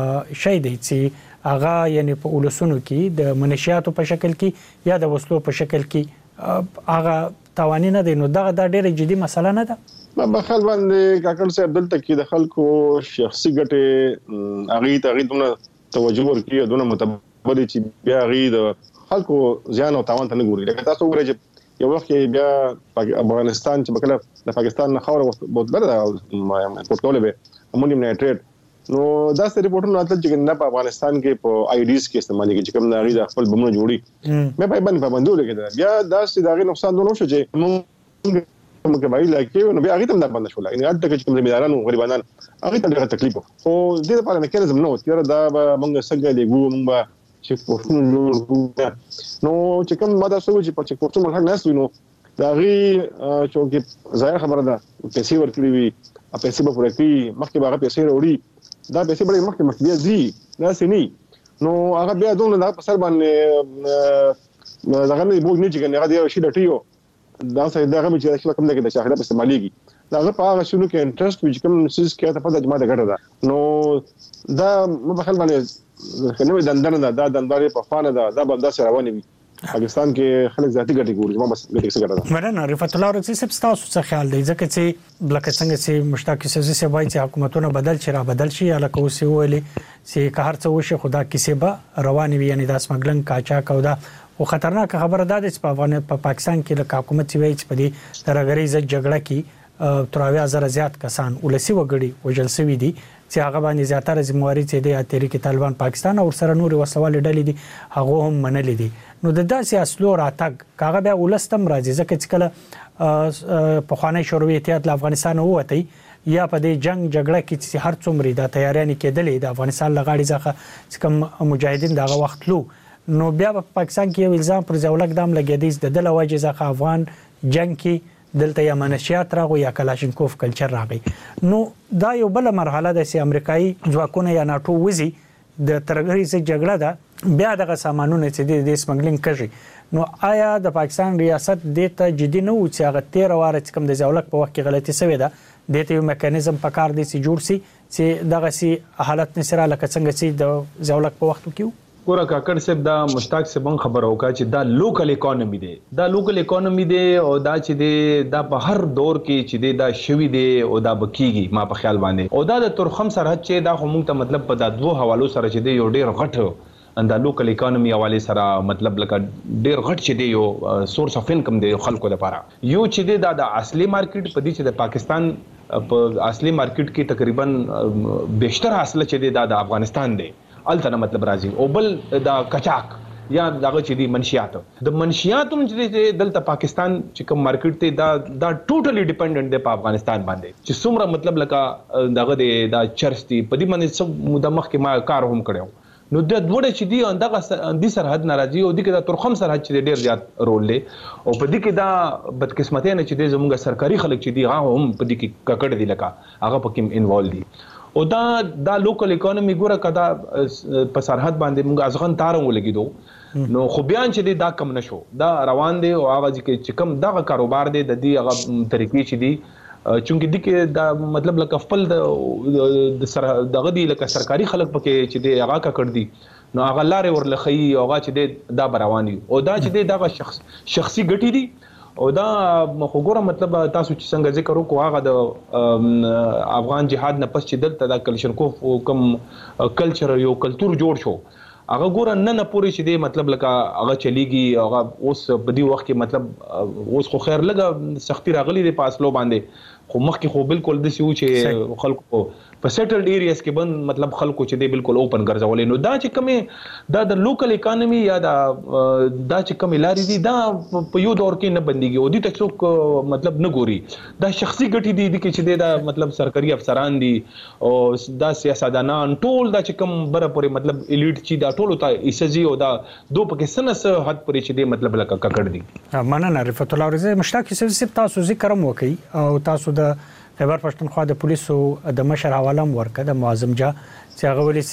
شی دی چې هغه یعنی په ولسونو کې د منشياتو په شکل کې یا د وسلو په شکل کې هغه توانی نه دی نو دا د ډېر جدي مسله نه ده ما بخل باندې کاکړ صاحب دلته کې د خلکو شخصي ګټه هغه ته غوډونه توجه ورکړي دونه متبري چې بیا غي د خلکو ځان او تاوان ته نه ګوري لکه تاسو وګورئ چې یو وخت بیا افغانستان چې بکله د پاکستان نه خاور بوتل دا پورټول به امونیم نایټریټ نو دا ستاسو ریپورتونه راځي چې نه په افغانستان کې په آی ډیز کې استعمال کیږي چې کوم ناغي د خپل بمونه جوړي مې په باندې پابندو لګیدل بیا دا ستاسو دغه نقصان دونه شو چې موږ موږ به لکه نو بیا هغه تم نه باندې شو لکه اته چې کوم زمیدارانو غریبانان هغه ته ډېر تکلیف خو دې لپاره میکانیزم نو چې دا موږ څنګه لګو موږ چې پورتونه نو چې کوم ماده سوي چې په چې پورتونه حق نه سوي نو دا غي چې ظاهر خبره ده پیسې ورکړي وي پیسې به ورکړي مخکې به هغه پیسې وروړي دا پیسې به مخکې مخکې بیا ځي دا سني نو هغه بیا دونه دا په سر باندې دا غني بوج نه چې هغه دی شي لټیو دا څه دا غمي چې کوم دغه د شاهده په استعماليږي دا په هغه شنو کې انټرست وي کوم سیس کې ته په دغه ماده ګټه ده نو دا مبخل باندې کنه دندنه دا دنداري په خانه دا دا بندا سره رواني وي پاکستان کې خلک ذاتي ګټي ګوري ما بس ګټي څه ګټه ده مرنه رفعت الله رضی صاحب تاسو څه خیال دی ځکه چې بلکې څنګه چې مشتاق سبزی سے وایي چې حکومتونه بدل شي را بدل شي الکه اوسې ویلي چې که هر څه وشي خدا کیسه به رواني وي یعنی د سمګلنګ کاچا کودا او خطرناک خبره ده چې په افغان په پاکستان کې د حکومت ویل چې په دې ترغریزه جګړه کې تراوی زره زیات کسان ولسی وګړي وجل سوي دي چې هغه باندې زیاتره ذمہواری چې د تحریک طالبان پاکستان او سره نور وسوال ډلې دي هغه هم منلې دي نو د داسې اصلو راتګ کاغه بیا ولستم راځي ځکه چې کله په خوانی شوروي اتحاد له افغانستان ووتی یا په دې جنگ جګړه کې چې هر څومره د تیاریانې کېدلې د افغانستان لغاړي ځخه کوم مجاهدین دغه وخت لو نو بیا په پاکستان کې یو الزام پر ځولک دام لګیدي د دله وجه ځخه افغان جنگ کې دلته یا منشيات راغو یا کلاشینکوف کلچر راغی نو دا یو بل مرحله د سي امریکایي ځواکونه یا ناتو وزي د ترګریز جګړه ده بیا دغه سامانونه چې د سمګلینګ کوي نو آیا د پاکستان ریاست د ته جدي نه و چې هغه تیر واره چې کوم د ځولک په وخت کې غلطي شوې ده د ته یو میکانیزم پکار دي چې جوړ سي چې دغه سي حالت نسره لکه څنګه چې د ځولک په وخت کې ګوره کاکړ صاحب دا مشتاق صاحب خبر اوکا چې دا لوکل اکانومي دی دا لوکل اکانومي دی او دا چې دی دا په هر دور کې چې دی دا شوي دی او دا بکیږي ما په خیال باندې او دا د ترخم سرحد چې دا خو موږ ته مطلب په دا دوه حوالو سره چې دی یو ډیر غټ دا لوکل اکانومي حواله سره مطلب لکه ډیر غټ چې دی یو سورس اف انکم دی خلکو لپاره یو چې دی دا د اصلي مارکیټ په دې چې د پاکستان په اصلي مارکیټ کې تقریبا بیشتر حاصله چې دی دا د افغانستان دی الته مطلب راځي او بل دا کچاک یا دغه چې دی منشيات د منشياتم چې دلته پاکستان چې کوم مارکیټ ته دا دا ټوټلی ډیپندنٹ دی په افغانستان باندې چې څومره مطلب لکه دغه دی دا چرستي په دې باندې سب مدمخ کې ما کار هم کړو نو د دوړه چې دی دغه د سرحد ناراضي او د کې د ترخم سرحد چې ډیر زیات رول لري او په دې کې دا بدقسمتۍ نه چې دی زموږ سرکاري خلک چې دی هغه هم په دې کې ککړ دي لکه هغه پکې انوالو دي او دا دا لوکل اکانومي ګوره کدا په سرحد باندې موږ ازغن تارو ولګیدو نو خو بیان چې دا کم نشو دا روان دي او هغه چې کم دغه کاروبار دی د دې هغه طریقې چې دي چونکه د کې دا مطلب لکه خپل د سر دغه دی لکه سرکاري خلک پکې چې دی هغه کا کړ دي نو هغه لارې ورلخي او هغه چې دی دا رواني او دا چې دی دغه شخص شخصي ګټي دي او دا خو ګوره مطلب تاسو چې څنګه ذکر وکړو هغه د افغان جهاد نه پس چې دلته د کلشنکوف کوم کلچر یو کلچر جوړ شو هغه ګوره نه نه پوری چې دی مطلب لکه هغه چلیږي هغه اوس په دې وخت کې مطلب اوس خو خیر لګه سختي راغلي دی په اصلو باندې خو مخکې خو بالکل د سیو چې خلکو په سیټلډ ایریاز کې بند مطلب خلکو چې دی بالکل اوپن ګرځولې نو دا چې کمه دا د لوکل اکانومي یا دا دا چې کمه لاري دي دا په یو دور کې نه بنديږي او دي ته څوک مطلب نه ګوري دا شخصي ګټي دي چې دی دا مطلب سرکاري افسران دي او دا سیاستدانان ټول دا چې کم بره پورې مطلب الیټ چې دا ټول ته ایسجی او دا دو پکې سنس حد پورې چې دی مطلب لکه ککړ دي مننه رفعت الله ورزه مشتاق صاحب تاسو ذکر مو کوي او تاسو د خیبر پښتونخوا د پولیسو د مشر حواله ورکړه د معظم جا چې هغه ولې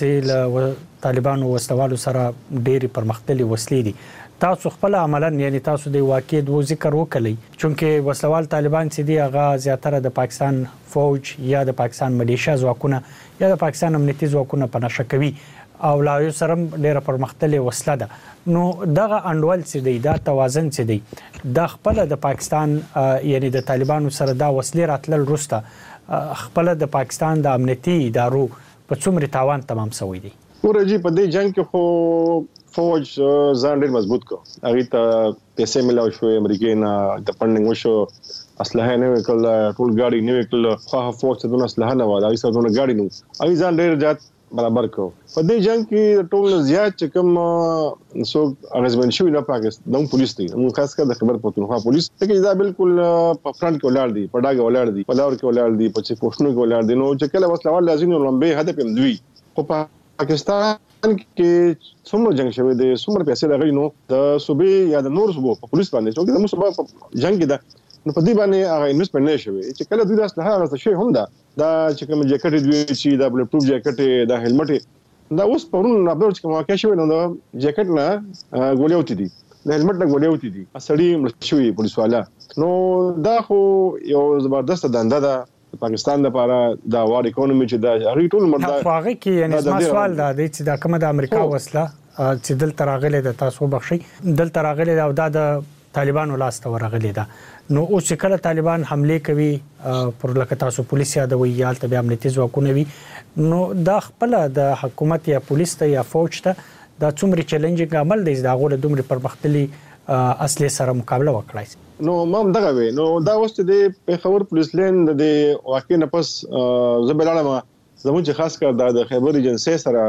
چې طالبانو وسوالو سره ډېری پرمختللي وسلې دي تاسو خپل عملاً یعنی تاسو د واقع د ذکر وکړي چونکه وسوال طالبان چې دی هغه زیاتره د پاکستان فوج یا د پاکستان ملیشیا ځواکونه یا د پاکستان امنیتي ځواکونه په نشه کوي او لا یو سره ډېر پرمختللي وسله ده نو دغه انډول چې دی دا توازن چې دی د خپل د پاکستان یعنی د طالبانو سره دا وسلې راتلل روسته خپل د پاکستان د امنیتي ادارو په څومره تاوان تمام شوی دی ورجی په دې جنگ کې خو فوج ځان ډېر مضبوط کو هغه ته پیسې ملاو شو امریکای نه د فندینګ وشو اسلحه نه وکړل ټول غاډي نه وکړل خو فوج ته د اسلحه نه ولا ایسه دونه غاډي نو هغه ځان ډېر زیات برابر کو په دې جنگ کې ټول زیات چې کوم سو اغزمن شو نه پاکستان د پولیس دی موږ خاص کر د خبر پښتونخوا پولیس ته دا بالکل په فرنٹ کې ولر دي په ډاګه ولر دي په لاور کې ولر دي په چې پښتون کې ولر دي نو چې کله وسلوال لازم لومبه هدف هم دوی خو پاکستان کې څومره جنگ شوی دی څومره پیسې راغلي نو د صوبې یا د نور صوبو په پولیس باندې چې د مصوبه په جنگ کې ده نو په دې باندې هغه انویسټمنت نه شوی چې کله دوی د اسلحه غوښته شي هم ده دا چې کوم جاکټ دی چې دا بل پروف جاکټ دا هلمټ دا اوس پرون ابدور چې کوم واقع شوی نو دا جاکټ نه ګولې وتی دي د هلمټ نه ګولې وتی دي اصلي مشوي پولیس والا نو دا خو یو زبردست دنده ده پاکستان لپاره دا وار اکونومي چې دا هغه ټول مردا هغه کې یعنی اسما سوال دا دی چې دا کومه د امریکا وسله چې دل تراغله د تاسو بخشي دل تراغله دا د طالبانو لاس ته ورغلي ده نو اوس چې کله طالبان حمله کوي پر لکه تاسو پولیس یادوي یا ته بیا امنیتي ځواکونه وي نو دا خپل د حکومت یا پولیس ته یا فوج ته دا څومره چیلنجینګ عمل دی دا غوړه دومره پرمختللي اصلي سره مقابله وکړای نو مام دغه وي نو دا اوس د پیښور پولیس لین د واقع نه پس زبلالما زموږ خاص کر د خیبر ایجنسی سره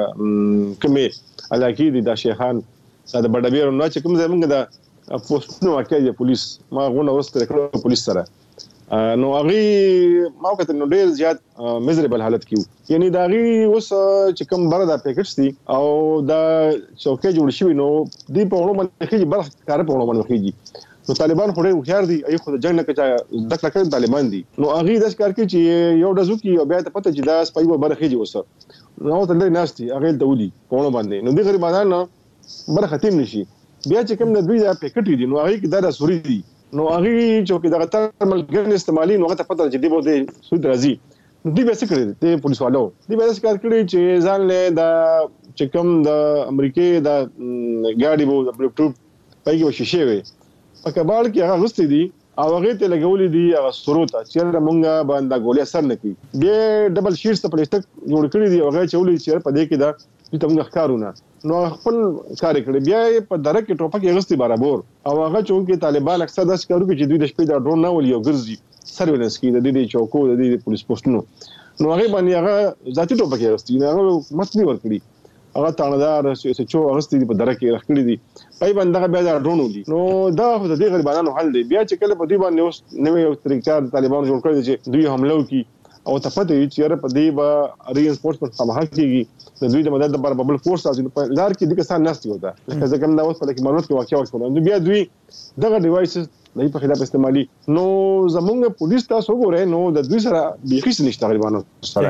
کومه علاقې دي د شیخان ساده بډبیر نو چې کوم زمونږ د پوسټونو واقع دی پولیس ما غوونه ورسته کړو پولیس سره نو هغه ما وکړ نو ډیر زیات میزریبل حالت کې یعنی دا غي اوس چې کوم بر دا پیکټس دي او دا چوکۍ جوړ شوی نو دی په اړه باندې کې بل کار په اړه باندې کېږي نو طالبان خو ډېر هوښیار دي ایو خو جنگ نه کوي د کلکې طالبان دي نو هغه د ښکار کې چې یو دزو کې او بیا ته پته چې دا سپای و برخه دي وسه نو ته لري ناشتي هغه ته ودی په اړه باندې نو د غریبانو بر ختم نشي بیا چې کوم د دوی دا پیکټ دي نو هغه کې دا سوري دي نو هغه چې کې دغه ترمل ګن استعمالي نو هغه ته پته چې دی بده سود راځي نو دوی به څه کړی د پولیس والو دوی به څه کړی چې ځان له دا چې کوم د امریکای د ګاډي بو د بلوټوث پایګه وشي وي په کباړ کې هغه غوستي دي او هغه ته لګولې دي هغه سروته چې موږ باندې ګولې اثر نه کوي بیا ډبل شیټس ته پلیسټک جوړ کړی دي هغه چولې چې په دې کې دا چې موږ ښکارونه نو خپل کار کړی بیا په درکه ټوپک غستی برابر او هغه چې طالبان اکثر داس کارو کې چې دوی د شپې د ډرون نه ولي او ګرځي سرویلنس کې د دې چوکو د دې پولیس پوسټونو نو هغه باندې هغه ذاتي ټوپک غستی هغه متنی ور کړی هغه تاندار چې چو غستی په درکه راخړي دي پای باندې بیا د ډرون ولي نو دا خو د دې غریبانو حل دی بیا چې کله په دې باندې اوس نوې یو طریقې طالبان جوړ کړی چې دوی حمله وکړي او ته پته وي چې په دې به ری انفورسمنت سمه کیږي د دوی د مدد لپاره ببل فورس راځي په لار کې د کسان نشته وته لکه ځکه دا اوس په کې معلومات کې واقعیا وشول نو بیا دوی دغه ډیوایسز نه په خلاف استعمالي نو زمونږ پولیس تاسو وګورئ نو د دوی سره بيخي نشته غریبانو سره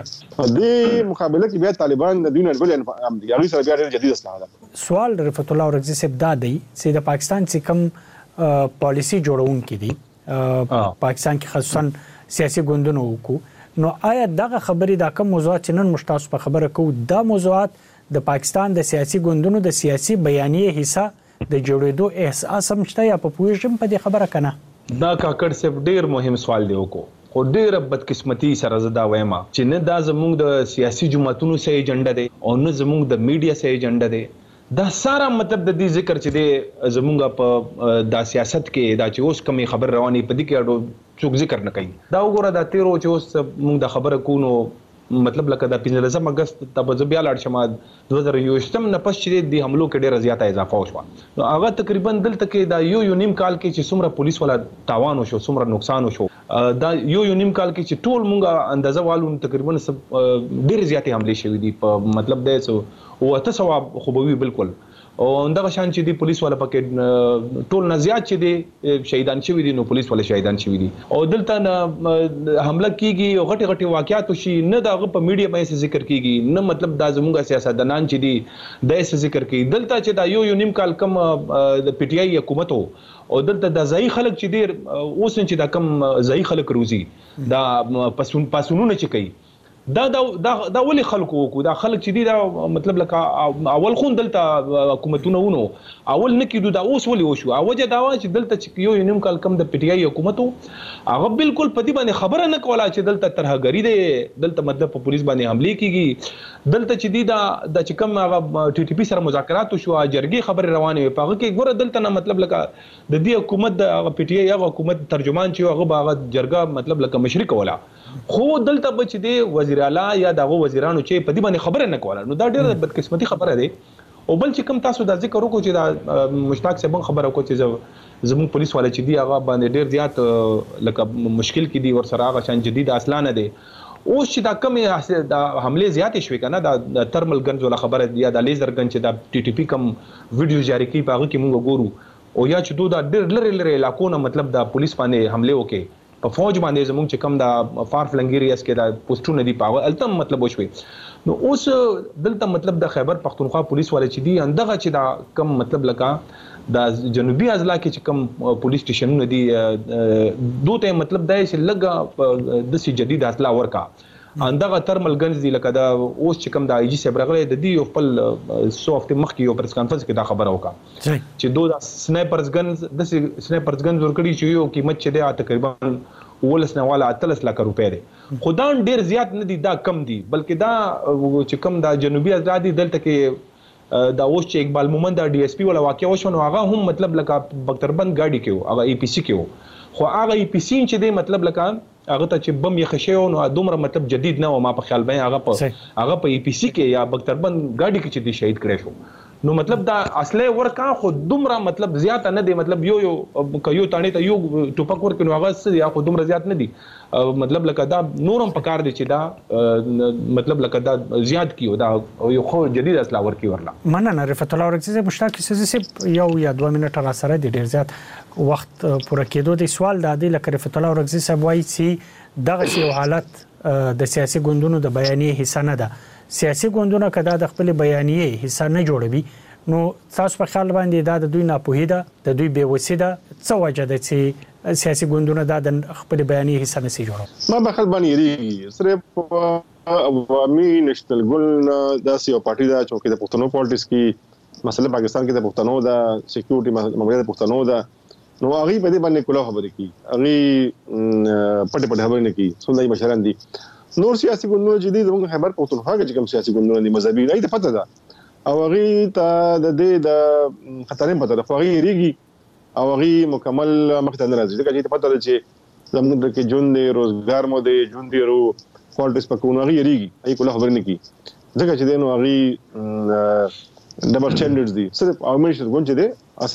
د مقابله کې بیا طالبان د دوی نه بل هم دي هغه سره بیا ډېر جديد اسلحه ده سوال رفعت الله ورغزي صاحب دا دی چې د پاکستان چې کوم پالیسی جوړون کې دي پاکستان کې خصوصا سیاسي ګوندونو وکړو نو آیا دغه خبرې دا کوم موضوعات چې نن مشتاق په خبره کو دا موضوعات د پاکستان د سیاسي ګوندونو د سیاسي بیانیه حصہ د جوړېدو احساس هم شته یا په پوهیږم په دې خبره کنه دا کاکړ صاحب ډیر مهم سوال دی وکړو خو ډیره بدقسمتي سره زدا وایم چې نه دا زموږ د سیاسي جماعتونو سه ایجنډا دی او نه زموږ د میډیا سه ایجنډا دی دا سارا مطلب د دې ذکر چې دی زموږ په د سیاست کې دا چې اوس کمی خبر رواني په دې کې اډو څوک ذکر نه کوي دا وګوره دا تیرو چې اوس موږ د خبره کوو مطلب لکه د پنځلسم اگست ته په بیا لاړ شمه دوه زره یوشتم نه پس چې د حملو کې ډیره زیاته اضافه وشوه نو هغه تقریبا دلته کې دا یو یو نیم کال کې چې څومره پولیس ولا تاوان وشو څومره نقصان وشو دا یو یو نیم کال کې چې ټول مونږه اندازه والو تقریبا ډیره زیاته حمله شوې دي په مطلب د سو او تاسو خو به بالکل او اندغه شان چې دی پولیس والا پکې ټول نه زیات چې دی شهیدان شوی دي نو پولیس والا شهیدان شوی دي او دلته حمله کیږي او غټي غټي واقعیات شي نه دغه په میډیا باندې ذکر کیږي نه مطلب دا زموږه سیاستدانان چې دي د اس ذکر کوي دلته چې دا یو یو نیم کال کم د پی ټی آی حکومت او دلته د ځای خلک چې ډیر اوس چې دا کم ځای خلک روزي دا پسون پاسونونه چې کوي دا دا دا ولي خلکو کو دا خلک چې دي دا مطلب لکه اول خون دلته حکومتونه ونه اول نه کیدو دا اوس ولي وشو اوجه دا چې دلته چې یو نیم کال کم د پی ټی آی حکومت هغه بالکل پدی باندې خبره نه کوله چې دلته ترهګری دی دلته مطلب په پولیس باندې حمله کیږي دلته چې دي دا د چې کم هغه ټي ټي پی سره مذاکرات شو جرګي خبره روانه وي په هغه کې ګوره دلته نه مطلب لکه د دې حکومت د پی ټی آی هغه حکومت ترجمان چې هغه هغه جرګه مطلب لکه مشرک ولا خو دلته بچ دی وزیر اعلی یا دغه وزیرانو چې په دې باندې خبره نه کوله نو دا ډېر بدقسمتي خبره ده او بل چې کوم تاسو دا ذکر وکړو چې دا مشتاق صاحب خبره وکړو چې زموږ پولیس والے چې دی هغه باندې ډېر زیات لکه مشکل کې دی ور سره هغه شان جديد اصلانه دی اوس چې دا کم د حمله زیات شوي کنه دا ترمل گنز ولا خبره دی دا لیزر گن چې دا ټي ټي پی کم ویډیو جاری کی پاغه کې مونږ ګورو او یا چې دوه دا ډېر لری لری علاقو نه مطلب دا پولیس باندې حمله وکړي په فوج باندې زموږ چې کم دا فار فلنګریاس کې دا پوسټونه دی پاو التم مطلب وشوي نو اوس دلته مطلب د خیبر پختونخوا پولیس والے چې دی اندغه چې دا کم مطلب لکه د جنوبي اضلاع کې چې کم پولیس سټیشنونه دي دوته مطلب دا چې لګه د سي جديد اصلاح ورکا اندغه ترمل گنز دی لکه دا اوس چې کم د آی جی صاحب راغلی د دې خپل سو هفته مخکې یو پریس کانفرنس کې دا خبره وکړه چې دوه سنایپرز گنز د سنایپرز گنز ورکړي چې یو قیمت چې دی تقریبا ولس نه والا اتلس لک روپے دی خدا ډیر زیات نه دي دا کم دي بلکې دا چې کم دا جنوبي آزادي دلته کې دا اوس چې اقبال مومند د ډي اس پی ولا واقع وشو نو هغه هم مطلب لکه بختربند گاډي کې هغه ای پی سی کې خو هغه ای پی سی چې دی مطلب لکه هغه ته چې بم یې خشه نو دومره مطلب جدید نه و ما په خیال باندې هغه په هغه په ای پی سی کې یا بختربند گاډي کې چې دی شهید کړی شو نو مطلب دا اصله ورکا خو دومره مطلب زیات نه دی مطلب یو یو یو تانی ته یو ټوپک ورکو هغه څه یا خو دومره زیات نه دی مطلب لکه دا نورم پکار دی چې دا مطلب لکه دا زیات کیو دا یو خو جدید اصله ورکی ورلا مننه رفعت الله ورکزي مشتاق سيزي یو یا دوه منټه را سره دی ډیر زیات وخت پوره کېدو دی سوال دا دی لکه رفعت الله ورکزي صاحب وایي چې دغه یو حالت د سیاسي ګوندونو د بیانیه حصہ نه ده سیاسي ګوندونه کدا د خپل بیانیه حصہ نه جوړوي نو تاسو په خیال باندې دا د دوی ناپوهي ده د دوی بېوسي ده څه وجه ده چې سیاسي ګوندونه دا د خپل بیانیه حصہ نه سي جوړوي ما په خیال باندې ریږي صرف عوامي نشتل ګل د سیو پارټي دا چې د پښتنو پالیټکس کې مسله پاکستان کې د پښتنو دا سکیورټي معاملې د پښتنو دا نو هغه په دې باندې کله خبرې کوي هغه پټ پټ خبرې نه کوي څنګه مشران دي نور سیاسي ګوندونه چې دي زموږ خیبر پښتونخوا کې کوم سیاسي ګوندونه دي مذهبي نه دي پته ده او هغه ته د دې د خطرې پته ده خو هغه ریږي او هغه مکمل مخته نه راځي ځکه چې پته ده چې زموږ کې جون دي روزګار مو دي جون دي ورو پالیټکس په کومه هغه ریږي هغه کله خبرې نه کوي ځکه چې نو هغه ډبل سټانډرډز دي صرف عوامي شته ګوند چې دي